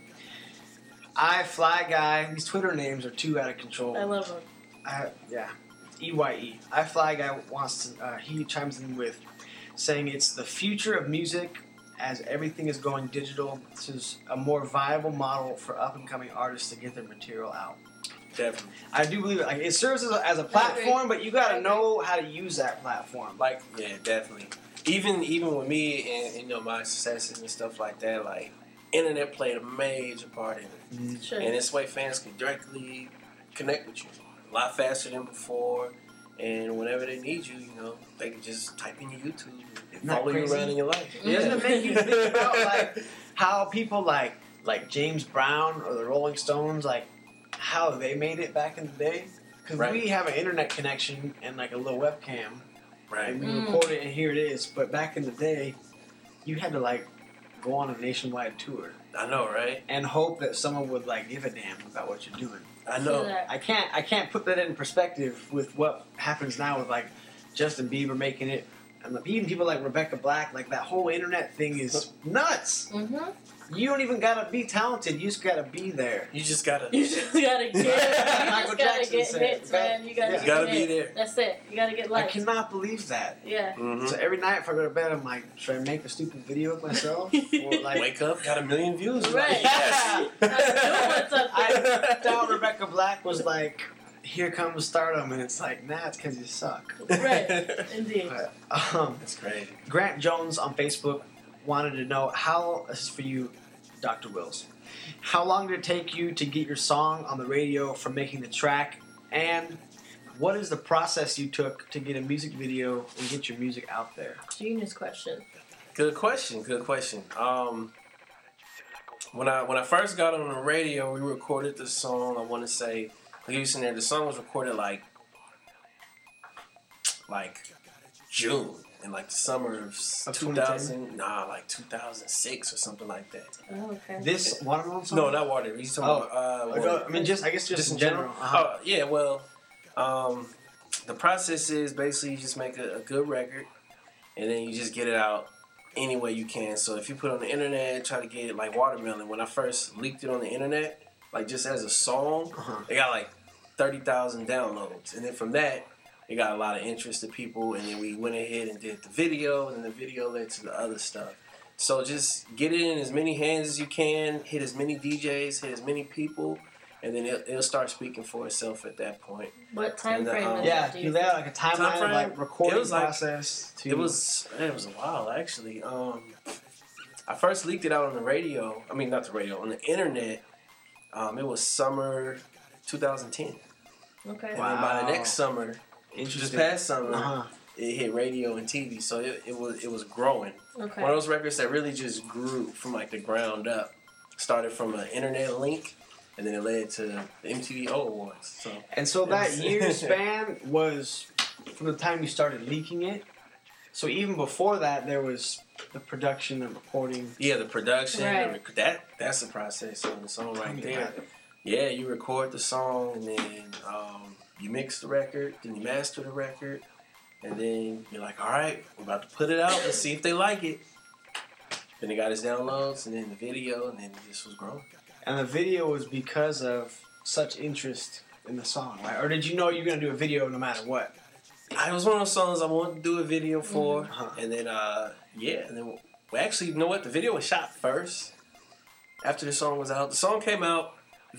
Fly Guy, these Twitter names are too out of control. I love them. EYE. Fly Guy wants to, he chimes in with saying it's the future of music as everything is going digital. This is a more viable model for up and coming artists to get their material out. Definitely. I do believe it. Like, it serves as a platform, but you got to know how to use that platform. Like, yeah, definitely. Even with me and my successes and stuff like that, like internet played a major part in it. Sure. And this way fans can directly connect with you a lot faster than before. And whenever they need you, they can just type in your YouTube and Not follow you crazy. around in your life. Doesn't it make you think about like how people like James Brown or the Rolling Stones, like how they made it back in the day? Because Right. we have an internet connection and like a little webcam, Right. and we record it, and here it is. But back in the day, you had to like go on a nationwide tour I know, right? and hope that someone would like give a damn about what you're doing. I know. I can't put that in perspective with what happens now with like Justin Bieber making it, and even people like Rebecca Black. Like that whole internet thing is nuts. Mm-hmm. You don't even gotta be talented. You just gotta be there. You just gotta. You just gotta get. Michael You just gotta Jackson get said, hits, man. You gotta, yeah. get Gotta be hits. there. That's it. You gotta get I likes. cannot believe that. Yeah. Mhm. So every night if I go to bed, I'm like, should I make a stupid video of myself? Or like, Wake up, got 1 million views. Right. yeah. I I thought Rebecca Black was like, here comes stardom, and it's like, nah, it's because you suck. Right. Indeed. But, That's crazy. Grant Jones on Facebook wanted to know how, this is for you, Dr. Wills, how long did it take you to get your song on the radio from making the track, and what is the process you took to get a music video and get your music out there? Genius question. Good question. Good question. When I first got on the radio, we recorded the song. I want to say, the song was recorded like June in like the summer of 2000. Like 2006 or something like that. Oh, okay. This Watermelon song? No, not Water. He's talking about. I mean, I guess just in general. Yeah. Well, the process is basically you just make a good record, and then you just get it out any way you can. So if you put it on the internet, try to get it like Watermelon. When I first leaked it on the internet, like just as a song, it got like 30,000 downloads, and then from that, it got a lot of interest to people. And then we went ahead and did the video, and then the video led to the other stuff. So just get it in as many hands as you can, hit as many DJs, hit as many people, and then it'll start speaking for itself at that point. What time frame is Yeah, that? Do you you lay out think? like a timeline of like recording It was like- process. It was a while actually. I first leaked it out on the radio. I mean, not the radio, on the internet. It was summer 2010, Okay. and then by the next summer, just interesting. past summer, Uh-huh. it hit radio and TV. So it was growing. Okay. One of those records that really just grew from like the ground up. Started from an internet link, and then it led to the MTV Awards. So And so that It's- year span was from the time you started leaking it. So even before that, there was the production and recording. yeah, the production, Right. that's the process on the song Tell right me there. about it. Yeah, you record the song, and then you mix the record, then you master the record, and then you're like, all right, we're about to put it out. Let's see if they like it. Then it got its downloads, and then the video, and then it just was growing. And the video was because of such interest in the song, right? Or did you know you were going to do a video no matter what? It was one of those songs I wanted to do a video for, Uh-huh. and then and then we actually, you know what? The video was shot first. After the song was out, the song came out.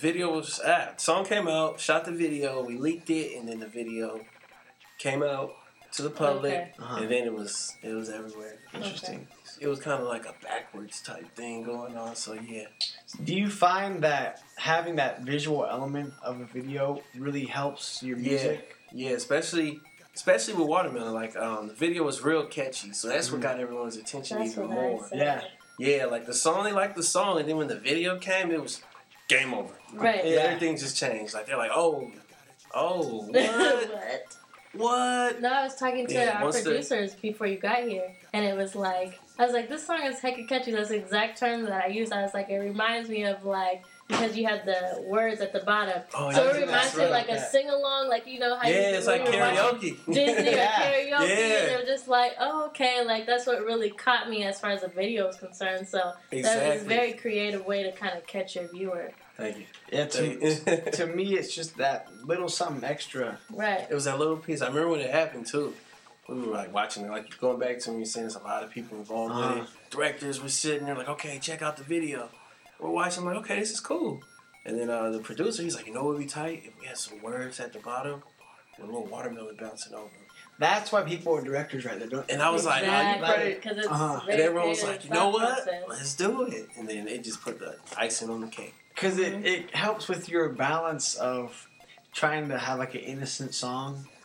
Song came out. Shot the video. We leaked it, and then the video came out to the public, Okay. Uh-huh. and then it was everywhere. Interesting. It was kind of like a backwards type thing going on. So yeah, Do you find that having that visual element of a video really helps your music? yeah, especially with Watermelon. Like the video was real catchy, so that's what Mhm. got everyone's attention That's even what more. I said. Yeah. Yeah, like the song, they liked the song, and then when the video came, it was game over. Right. Yeah. Everything just changed. Like they're like, oh, what? What? What? No, I was talking to Yeah, our once the- producers before you got here, and it was like, I was like, this song is hecka catchy. That's the exact term that I used. I was like, it reminds me of like, because you had the words at the bottom. Oh, So yeah, it reminds that's me of right. like a sing-along, like, you know how you Yeah, it's like when you were watching karaoke. Disney Yeah. or karaoke, Yeah. and it was just like, oh, okay, like that's what really caught me as far as the video is concerned. So that was Exactly. a very creative way to kind of catch your viewer. Thank you. Yeah, Thank you. to me, it's just that little something extra. Right. It was that little piece. I remember when it happened too. We were like watching it, like going back to when you saying there's a lot of people involved with Uh-huh. it. Directors were sitting there like, okay, check out the video. We're watching, like, okay, this is cool. And then the producer, he's like, you know what would be tight? If we had some words at the bottom with a little watermelon bouncing over. That's why people are directors right there. Don't And I was like, oh, you Exactly, ready? because it's Uh-huh. very And everyone was creative like, you know thought what? process. Let's do it. And then it just put the icing on the cake. Because it helps with your balance of trying to have like an innocent song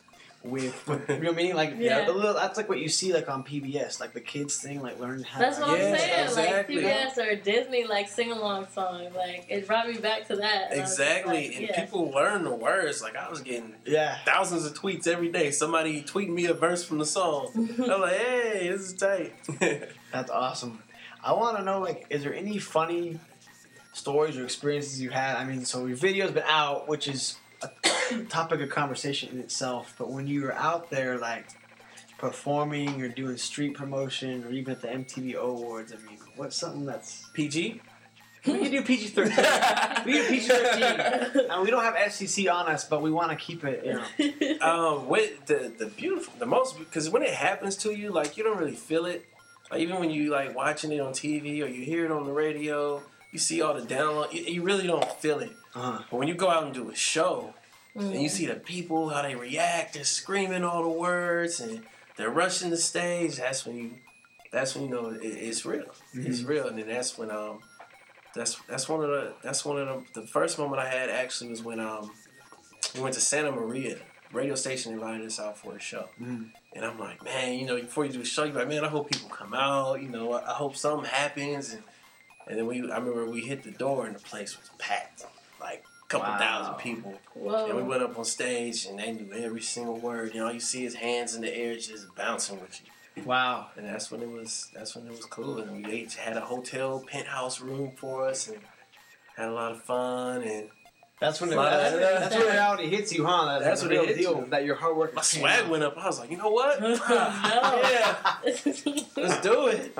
with you know what I mean? Like Yeah. a little, that's like what you see like on PBS, like the kids thing, like learning how. That's to, what I'm Yeah, saying. exactly. Like PBS or Disney, like sing along song. Like it brought me back to that. And I was just Exactly, like, and yeah. people learn the words. Like I was getting Yeah. thousands of tweets every day. Somebody tweeting me a verse from the song. I'm like, hey, this is tight. That's awesome. I want to know, like, is there any funny stories or experiences you had? I mean, so your video's been out, which is a topic of conversation in itself. But when you were out there, like, performing or doing street promotion or even at the MTV Awards, I mean, what's something that's... PG? We can do PG-13. We can do PG-13. And we don't have FCC on us, but we want to keep it, you know. With the beautiful, the most, because when it happens to you, like, you don't really feel it. Like, even when you, like, watching it on TV or you hear it on the radio, you see all the download, you really don't feel it. Uh-huh. But when you go out and do a show, and you see the people, how they react, they're screaming all the words, and they're rushing the stage, that's when you know it's real. Mm-hmm. It's real, and then that's when, that's one of the first moment I had actually was when, we went to Santa Maria. Radio station invited us out for a show. Mm. And I'm like, man, you know, before you do a show, you're like, man, I hope people come out. You know, I hope something happens. And then I remember we hit the door and the place was packed. Like, a couple thousand people. Whoa. And we went up on stage and they knew every single word. You know, you see his hands in the air just bouncing with you. Wow. And that's when it was cool. And we had a hotel penthouse room for us and had a lot of fun. And That's when That's when reality hits you, huh? That's the when it real hits deal. you. That your hard work. my is paying swag off. went up. I was like, you know what? No. Yeah, let's do it.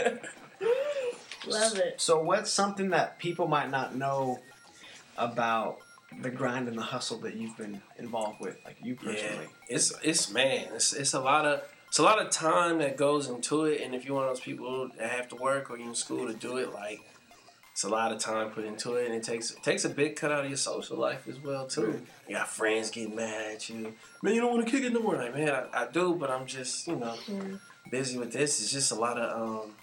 Love it. So, what's something that people might not know about the grind and the hustle that you've been involved with, like you personally? Yeah, it's a lot of time that goes into it, and if you're one of those people that have to work or you're in school to do it, like it's a lot of time put into it, and it takes a big cut out of your social life as well too. Mm. You got friends getting mad at you, man. You don't want to kick it no more. Like, man, I do, but I'm just busy with this. It's just a lot of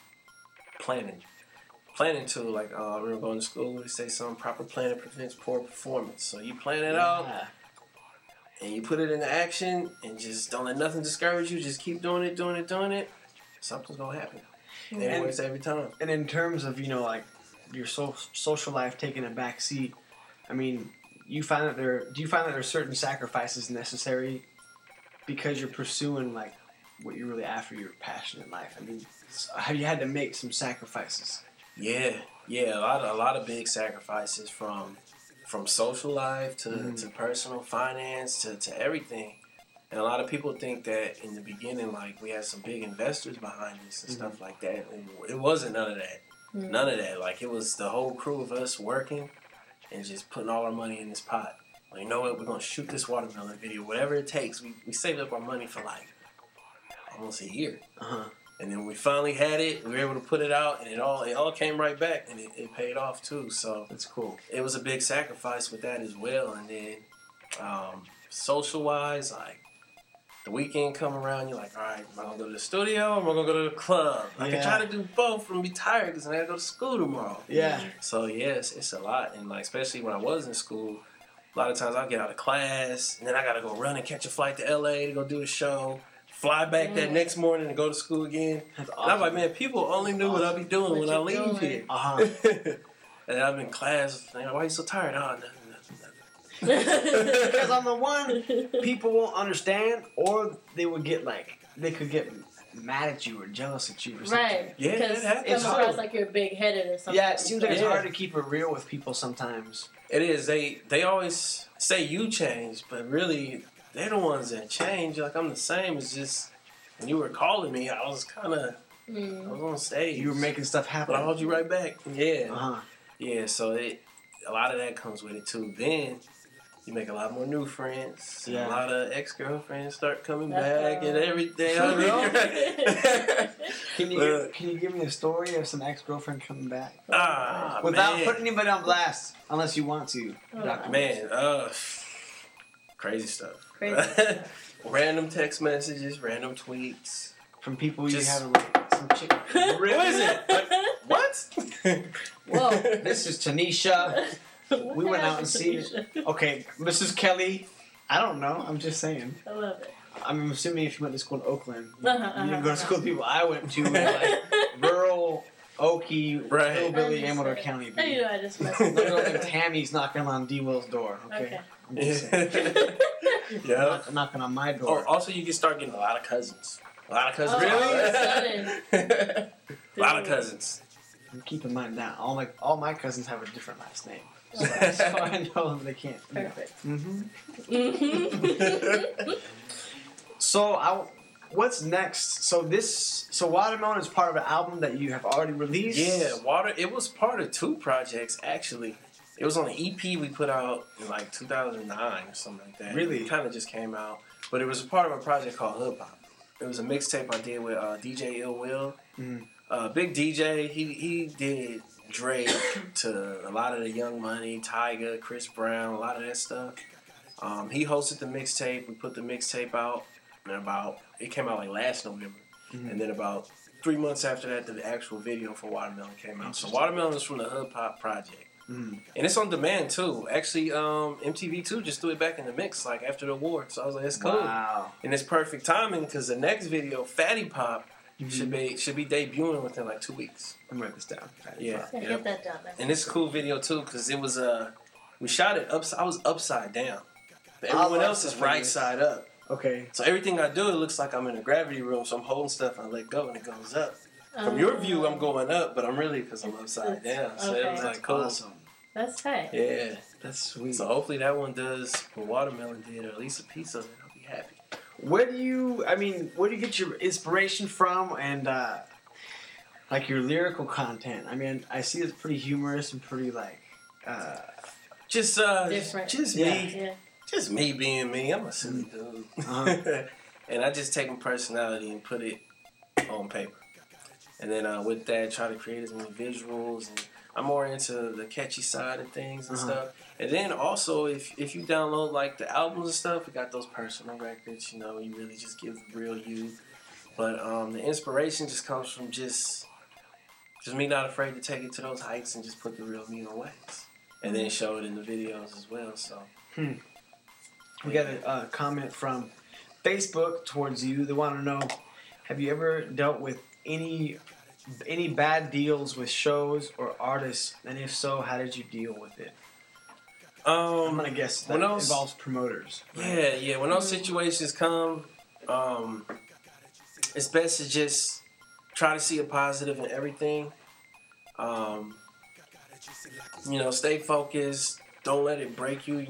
planning too. Like we were going to school, they say some proper planning prevents poor performance. So you plan it out. Yeah. And you put it into action and just don't let nothing discourage you. Just keep doing it. Something's going to happen. And it works every time. And in terms of, you know, like your social life taking a back seat, I mean, do you find that there are certain sacrifices necessary because you're pursuing like what you're really after, your passion in life? I mean, have you had to make some sacrifices? Yeah, a lot of big sacrifices from social life to personal finance to everything. And a lot of people think that in the beginning, like, we had some big investors behind us and stuff like that. And it wasn't none of that. None of that. Like, it was the whole crew of us working and just putting all our money in this pot. Like, you know what? We're going to shoot this watermelon video. Whatever it takes. We saved up our money for, like, almost a year. Uh-huh. And then we finally had it. We were able to put it out, and it all came right back, and it paid off too. So That's cool. it was a big sacrifice with that as well. And then social wise, like the weekend come around, you're like, all right, am I gonna go to the studio or am I gonna go to the club? I can try to do both and be tired because I gotta go to school tomorrow. Yeah. So yes, it's a lot, and like especially when I was in school, a lot of times I'll get out of class and then I gotta go run and catch a flight to LA to go do a show. Fly back that next morning and go to school again. That's And I'm like, man, people only knew what I be doing What when I you leave doing? here. Uh-huh. And I'm in class, like, why are you so tired? Oh, nothing. Because on the one, people won't understand, or they could get mad at you or jealous at you or something. Right. Yeah, because it happens. it comes It's hard. across like you're big headed or something. Yeah, it seems like it's Yeah. hard to keep it real with people sometimes. It is. They always say you changed, but really, they're the ones that change. Like, I'm the same. It's just, when you were calling me, I was kind of, I was on stage. You were making stuff happen. But I hold you right back. Yeah. Uh-huh. Yeah, so a lot of that comes with it, too. Then, you make a lot more new friends. And Yeah. a lot of ex-girlfriends start coming Uh-oh. back and everything. I mean, Can you give me a story of some ex-girlfriend coming back? Ah, Without man. putting anybody on blast, unless you want to. Dr. Man, crazy stuff. Crazy. Random text messages, random tweets. From people you Just- have like, some chick. What is it? What? Whoa. This is Tanisha. We went out and seen it. Okay, Mrs. Kelly. I don't know. I'm just saying. I love it. I'm assuming if you went to school in Oakland, you Uh-huh, didn't go to school with people I went to, like rural, Okie, Right. hillbilly, Amador County. Oh, you Dude. know, I just messed Little with and Tammy's knocking on D. Will's door. Okay. Okay. I'm just saying. Yeah. Knocking on my Oh, door. also you can start getting a lot of cousins. A lot of cousins. Oh, all of a Really? A lot of cousins. And keep in mind that all my cousins have a different last name. So I know they can't. Perfect. So what's next? So Watermelon is part of an album that you have already released. Yeah, it was part of 2 projects actually. It was on an EP we put out in like 2009 or something like that. Really? It kind of just came out, but it was a part of a project called Hood Pop. It was a mixtape I did with DJ Ill Will. Big DJ. He did Drake to a lot of the Young Money, Tyga, Chris Brown, a lot of that stuff. He hosted the mixtape. We put the mixtape out, and it came out like last November, and then about 3 months after that, the actual video for Watermelon came out. So Watermelon is from the Hood Pop project. And it's on demand too. Actually, MTV2 just threw it back in the mix like after the war. So I was like, it's cool. Wow. And it's perfect timing because the next video, Fatty Pop, should be debuting within like 2 weeks. I'm gonna write this down. Yeah. Get that done. And it's a cool video too because it was we shot it I was upside down. But everyone else is right side up. Okay. So everything I do, it looks like I'm in a gravity room. So I'm holding stuff, I let go, and it goes up. From your view, I'm going up, but I'm really because I'm upside down. So it was like cool. Awesome. That's tight. Yeah. That's sweet. So hopefully that one does what Watermelon did, or at least a piece of it. I'll be happy. Where do you get your inspiration from, and like your lyrical content? I mean, I see it's pretty humorous and pretty like Just Different. just Yeah. me. Yeah. Just me being me. I'm a silly dude. And I just take my personality and put it on paper. And then with that, try to create as many visuals. And I'm more into the catchy side of things and stuff. And then also, if you download like the albums and stuff, we got those personal records. You know, you really just give the real you. But the inspiration just comes from just me not afraid to take it to those heights and just put the real me on wax. And then show it in the videos as well. So we got a comment from Facebook towards you. They want to know, have you ever dealt with any bad deals with shows or artists? And if so, how did you deal with it? I'm gonna guess that involves promoters. Right? Yeah. When those situations come, it's best to just try to see a positive in everything. Stay focused. Don't let it break you.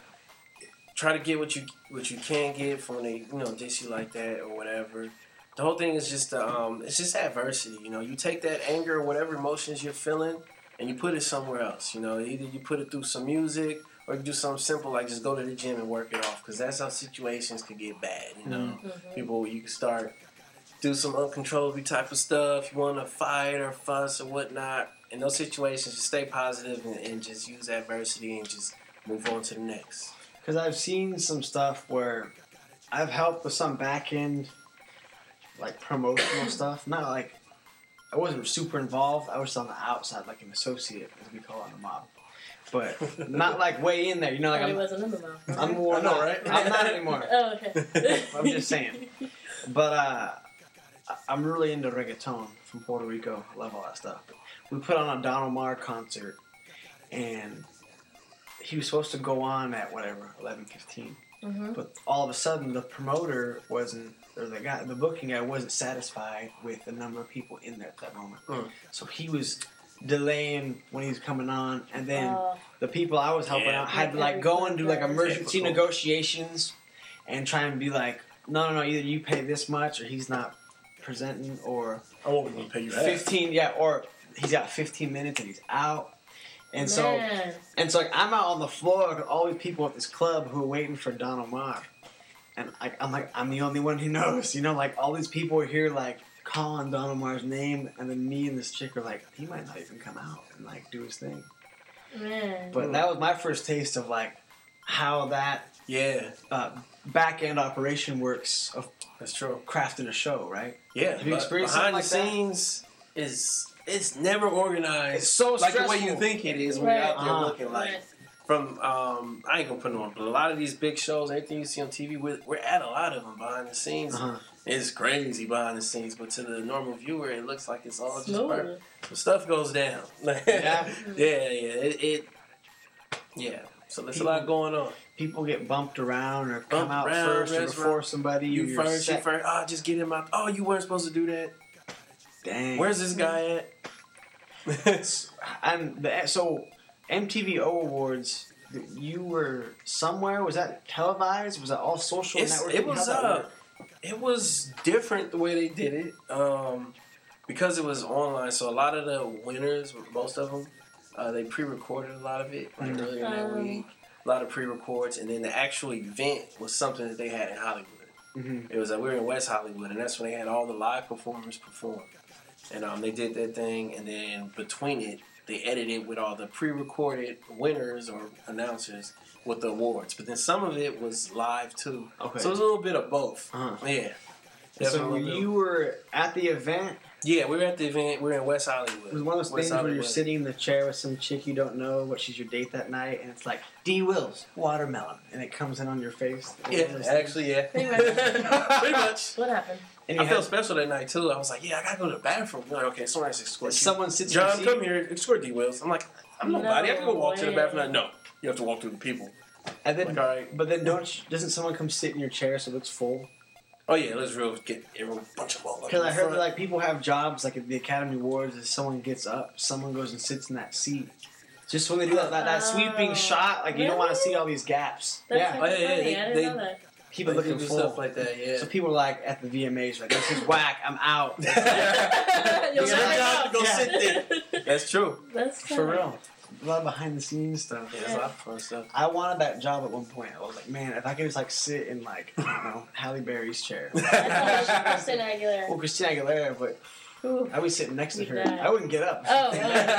Try to get what you can get from they diss you like that or whatever. The whole thing is just it's just adversity. You take that anger or whatever emotions you're feeling and you put it somewhere else. Either you put it through some music or you do something simple like just go to the gym and work it off, because that's how situations could get bad. People, you can start do some uncontrollable type of stuff. You want to fight or fuss or whatnot. In those situations, just stay positive and just use adversity and just move on to the next. Because I've seen some stuff where I've helped with some back end, like promotional stuff. Not like I wasn't super involved. I was on the outside, like an associate, as we call it in the mob. But not like way in there. Like I wasn't in the mob. I'm more. I know, right? I'm not anymore. Oh, okay. I'm just saying. But I'm really into reggaeton from Puerto Rico. I love all that stuff. We put on a Don Omar concert, and he was supposed to go on at 11:15. But all of a sudden, the promoter wasn't, or the booking guy wasn't satisfied with the number of people in there at that moment. So he was delaying when he was coming on, and then the people I was helping out had to like go and do like emergency negotiations and try and be like, no, either you pay this much or he's not presenting, or I won't even pay you 15, or he's got 15 minutes and he's out. And so like I'm out on the floor with all these people at this club who are waiting for Don Omar, and I'm the only one who knows. Like all these people are here like calling Don Omar's name, and then me and this chick are like, he might not even come out and like do his thing. But that was my first taste of like how that back end operation works of That's true. crafting a show, right? Yeah. Have you experienced behind something like the scenes it's never organized. It's so like stressful. the way you think it is when you're out there looking like. from I ain't gonna put them on, but a lot of these big shows, everything you see on TV, we're at a lot of them behind the scenes. It's crazy behind the scenes, but to the normal viewer, it looks like it's all just perfect. But stuff goes down. Yeah. So there's a lot going on. People get bumped around or come out first or before somebody. You first. Oh, just get him out. Oh, you weren't supposed to do that. Dang. Where's this guy at? So MTV Awards, you were somewhere. Was that televised? Was that all social network? It was different the way they did it because it was online. So a lot of the winners, most of them, they pre-recorded a lot of it earlier in that week. A lot of pre-records, and then the actual event was something that they had in Hollywood. It was we were in West Hollywood, and that's when they had all the live performers perform. And they did that thing, and then between it, they edited with all the pre-recorded winners or announcers with the awards. But then some of it was live too. Okay. So it was a little bit of both. Yeah. So you were at the event? Yeah, we were at the event. We were in West Hollywood. It was one of those things where you're sitting in the chair with some chick you don't know, but she's your date that night, and it's like, D. Wills, watermelon, and it comes in on your face. Yeah, actually, yeah. Pretty much. What happened? And I felt special that night, too. I was like, yeah, I got to go to the bathroom. Like, okay, someone's escort. Someone sits John, come here, escort D. Wills. I'm like, I'm nobody. I have to go walk to the bathroom. No, you have to walk through the people. And then, all right. But then doesn't someone come sit in your chair so it looks full? Oh yeah, let's get everyone bunch of all. Because I heard that like people have jobs like at the Academy Awards. If someone gets up, someone goes and sits in that seat. Just when they do that sweeping shot, like you don't want to see all these gaps. That's I didn't know that. Keep it looking full. Stuff like that. Yeah. So people are like at the VMAs, like this is whack. I'm out. You'll have to go sit there. That's true. That's for real. A lot of behind the scenes stuff. Yeah, there's a lot of fun stuff. I wanted that job at one point. I was like, man, if I could just like sit in like, I don't know, Halle Berry's chair. Christina Aguilera. Well, Christina Aguilera, but I was sitting next to her. That. I wouldn't get up. Oh,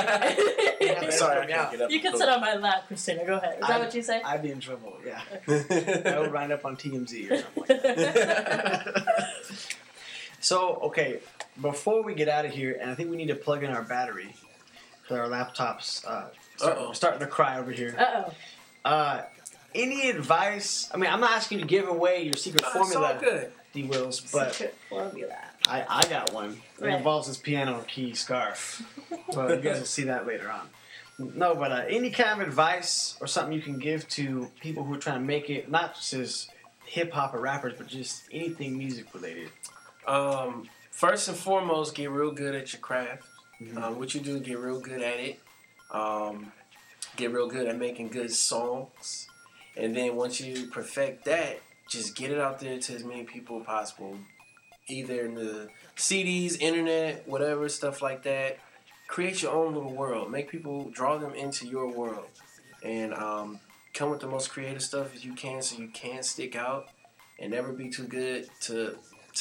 sorry, I can't get up. You can sit on my lap, Christina. Go ahead. Is that what you say? I'd be in trouble. Yeah. I would wind up on TMZ or something like that. So, okay, before we get out of here, and I think we need to plug in our battery because our laptops starting to cry over here. Any advice? I mean, I'm not asking you to give away your secret formula, D. Wills, but secret formula. I got one. It involves this piano key scarf. Well, you guys will see that later on. No, but any kind of advice or something you can give to people who are trying to make it, not just as hip-hop or rappers, but just anything music-related? First and foremost, get real good at your craft. What you do, get real good at it. Get real good at making good songs. And then once you perfect that, just get it out there to as many people as possible. Either in the CDs, internet, whatever, stuff like that. Create your own little world. Make people, draw them into your world. And come with the most creative stuff as you can so you can stick out and never be too good to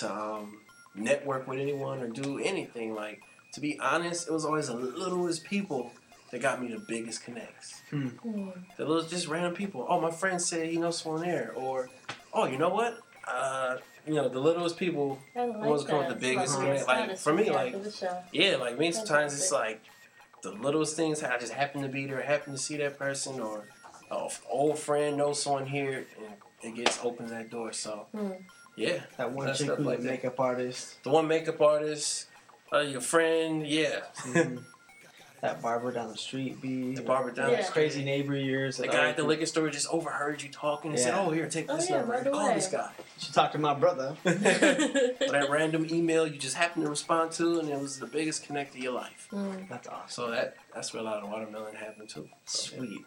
network with anyone or do anything. Like, to be honest, it was always the littlest people that got me the biggest connects. The little, just random people. Oh, my friend said he knows someone there. Or, oh, you know what? The littlest people was come with the biggest connect. Like, for me, like, like me, sometimes it's like the littlest things. I just happen to be there, happen to see that person, or an old friend knows someone here, and it gets open that door. So, yeah. That one chick who's like a makeup artist. The one makeup artist. Your friend, That barber down the street, the barber down the street. Crazy neighbor of yours. The guy at the liquor store just overheard you talking and said, "Oh, here, take this number. Call this guy." She talked to my brother. Or that random email you just happened to respond to, and it was the biggest connect of your life. That's awesome. So that's where a lot of watermelon happened too. Sweet.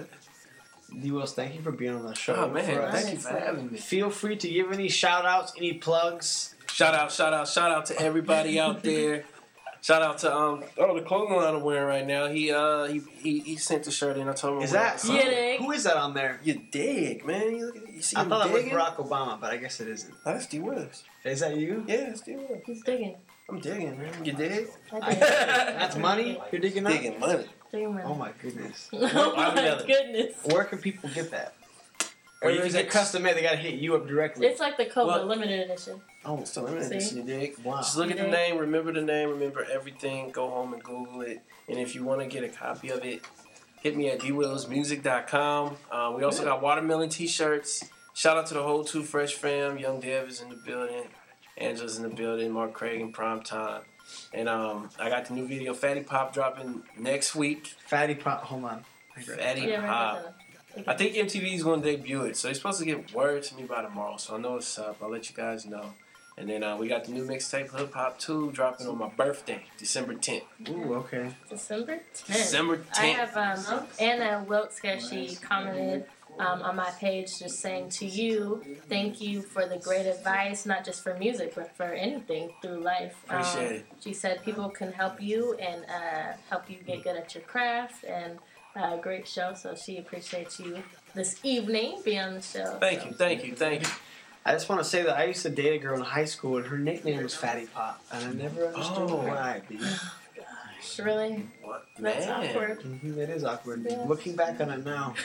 D. Wills, thank you for being on the show. Oh man, thank you for having me. Feel free to give any shout outs, any plugs. Shout out to everybody out there. Shout out to the clothing line I'm wearing right now. He sent the shirt in. I told him. Is that who is that on there? You dig, man. You see I thought it was Barack Obama, but I guess it isn't. Oh, that's D. Wills. Is that you? Yeah, it's D. Wills. He's digging. I'm digging, man. You dig? That's money? You're digging up? Digging money. Oh my goodness. Oh my goodness. Where can people get that? Or you can get custom made, they gotta hit you up directly. It's like the Copa limited edition. Oh, it's the limited edition, you dig? Wow. Just look at the name, remember everything, go home and Google it. And if you want to get a copy of it, hit me at dwillsmusic.com. We also got watermelon t-shirts. Shout out to the whole Too Fresh fam. Young Dev is in the building. Angela's in the building. Mark Craig in prime time. And I got the new video, Fatty Pop, dropping next week. Fatty Pop, hold on. Fatty Pop. I think MTV is going to debut it. So they're supposed to get word to me by tomorrow. So I know what's up. I'll let you guys know. And then we got the new mixtape, Hood Pop 2, dropping on my birthday, December 10th. Ooh, okay. December 10th. December 10th. I have Anna Wilkes here. She commented on my page just saying to you, thank you for the great advice, not just for music, but for anything through life. Appreciate it. She said people can help you and help you get good at your craft, and great show. So she appreciates you this evening being on the show. Thank you. I just want to say that I used to date a girl in high school, and her nickname was Fatty Pop, and I never understood why, dude. Gosh, really? What? That's Man. awkward. Mm-hmm, it is awkward. Yeah. Looking back on it now,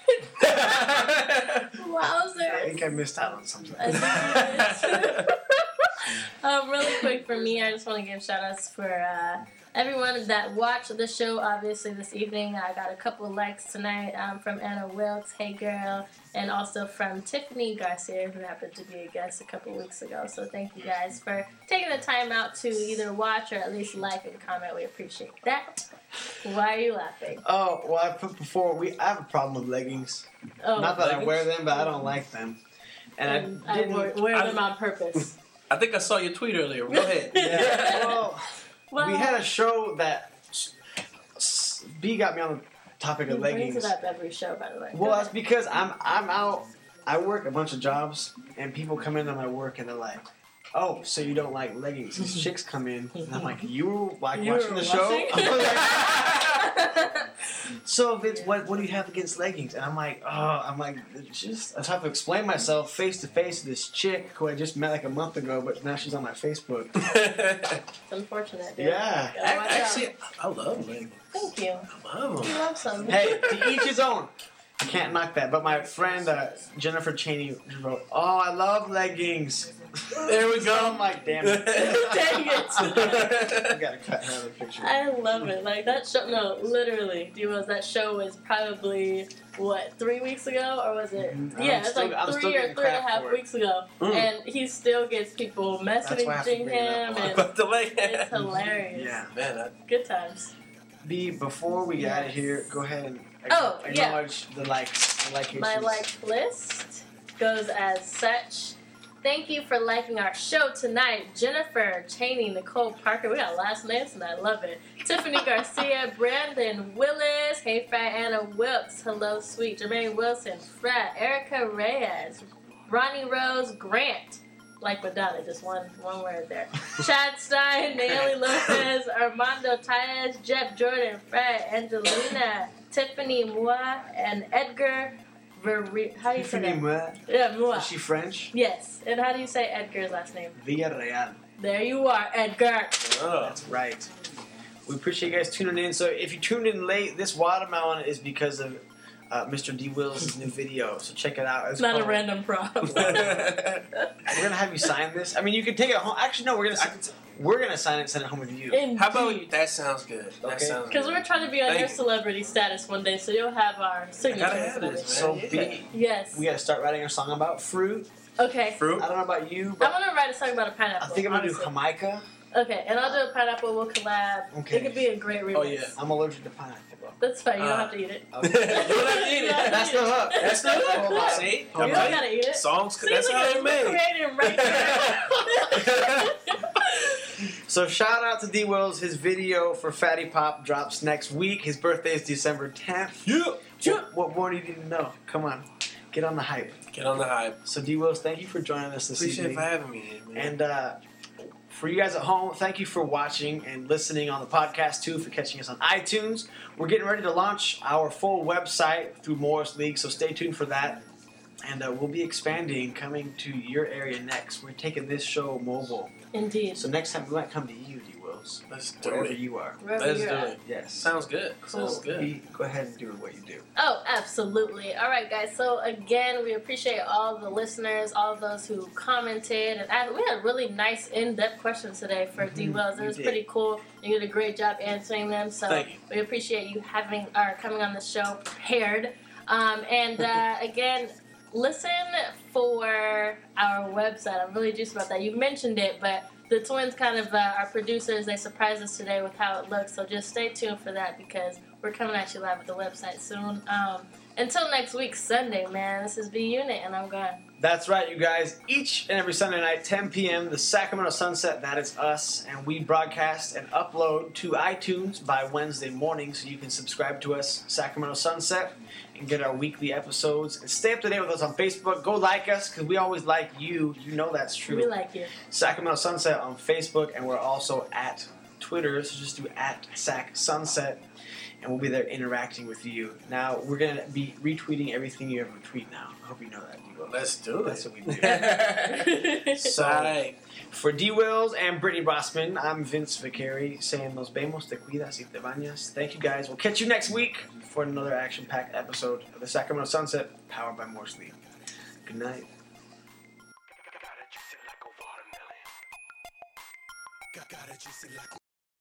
Wowzers. I think I missed out on something. Really quick for me, I just want to give shout outs for everyone that watched the show, obviously, this evening. I got a couple of likes tonight from Anna Wilkes, hey girl, and also from Tiffany Garcia, who happened to be a guest a couple weeks ago. So thank you guys for taking the time out to either watch or at least like and comment. We appreciate that. Why are you laughing? Oh, well, I put before, I have a problem with leggings. Oh, Not that I wear them, but I don't like them. And I didn't wear them on purpose. I think I saw your tweet earlier. Go ahead. Yeah, well, we had a show that B got me on the topic of leggings. He brings it up every show, by the way. Well, that's because I'm out. I work a bunch of jobs, and people come into my work and they're like, "Oh, so you don't like leggings?" These chicks come in, and I'm like, "You were watching the show?" So Vince, what do you have against leggings? And I'm like, I have to explain myself face to face to this chick who I just met like a month ago, but now she's on my Facebook. It's unfortunate, dude. Yeah. Actually, I love leggings. Thank you. I love them. You love some. Hey, to each his own. I can't knock that. But my friend Jennifer Cheney wrote, "Oh, I love leggings." There we go. I'm like, damn it. Dang it. I gotta cut her other picture. I love it. Like, that show, no, literally, that show was probably, 3 weeks ago? Or was it? Yeah, it's like I'm 3 or 3.5 weeks ago. And he still gets people messaging him. And it's hilarious. Yeah. Man, Good times. B, before we get out of here, go ahead and acknowledge the likes. My like list goes as such. Thank you for liking our show tonight. Jennifer Cheney, Nicole Parker. We got last names and I love it. Tiffany Garcia, Brandon Willis. Hey, Frat Anna Wilkes. Hello, sweet. Jermaine Wilson, Frat. Erica Reyes. Ronnie Rose Grant. Like Madonna, just one word there. Chad Stein, Naomi Lopez, Armando Taez, Jeff Jordan, Frat, Angelina, Tiffany Mua, and Edgar. How do you say that? Yeah, Mua. Is she French? Yes. And how do you say Edgar's last name? Villarreal. There you are, Edgar. Oh. That's right. We appreciate you guys tuning in. So if you tuned in late, this watermelon is because of Mr. D. Will's new video. So check it out. It's not a random prop. We're gonna have you sign this. I mean, you can take it home. Actually, no. We're gonna sign it and send it home with you. Indeed. How about that? Sounds good. That sounds Because good. we're trying to be on Thank your you. celebrity status one day, so you'll have our signature. I gotta have this, man. So Yeah. Yes. we gotta start writing a song about fruit. Okay. Fruit? I don't know about you, I but want to write a song about a I pineapple. think I'm gonna do honestly. Jamaica. Okay, and I'll do a pineapple. We'll collab. Okay. It could be a great remix. Oh, yeah. I'm allergic to pineapple. That's fine. You don't have to eat it. Okay. You don't have to eat it. That's the hook. That's the hook. See? You don't gotta eat it. Songs, See, that's look how at they're this, made. creating right there. So shout out to D. Wills. His video for Fatty Pop drops next week. His birthday is December 10th. Yeah. What more do you need to know? Come on. Get on the hype. Get on the hype. So D. Wills, thank you for joining us this Appreciate evening. for having me, man. And for you guys at home, thank you for watching and listening on the podcast too, for catching us on iTunes. We're getting ready to launch our full website through Morris League, so stay tuned for that. And we'll be expanding, coming to your area next. We're taking this show mobile. Indeed. So next time we might come to you, D. Wills. shows. Let's do Wherever it. you are. Wherever Let's you're do at. it. Yes. Sounds good. Cool. Sounds good. Go ahead and do what you do. Oh, absolutely. All right, guys. So, again, we appreciate all the listeners, all of those who commented. And we had really nice, in-depth questions today for D. Wells. It We was did. pretty cool. You did a great job answering them. So, Thank you. we appreciate you coming on the show prepared. Again, listen for our website. I'm really juiced about that. You mentioned it, but the twins kind of, our producers, they surprised us today with how it looks. So just stay tuned for that because we're coming at you live at the website soon. Until next week, Sunday, man, this is B-Unit, and I'm gone. That's right, you guys. Each and every Sunday night, 10 p.m., the Sacramento Sunset, that is us. And we broadcast and upload to iTunes by Wednesday morning, so you can subscribe to us, Sacramento Sunset, and get our weekly episodes. And stay up to date with us on Facebook. Go like us, because we always like you. You know that's true. We like you. Sacramento Sunset on Facebook, and we're also at Twitter, so just do @Sac Sunset. And we'll be there interacting with you. Now, we're going to be retweeting everything you ever tweet now. I hope you know that, D-Will. Let's do it. That's what we do. So, for D-Wills and Brittany Rossman, I'm Vince Vicari saying Nos vemos, te cuidas y te bañas. Thank you, guys. We'll catch you next week for another action-packed episode of the Sacramento Sunset, powered by More Sleep. Good night.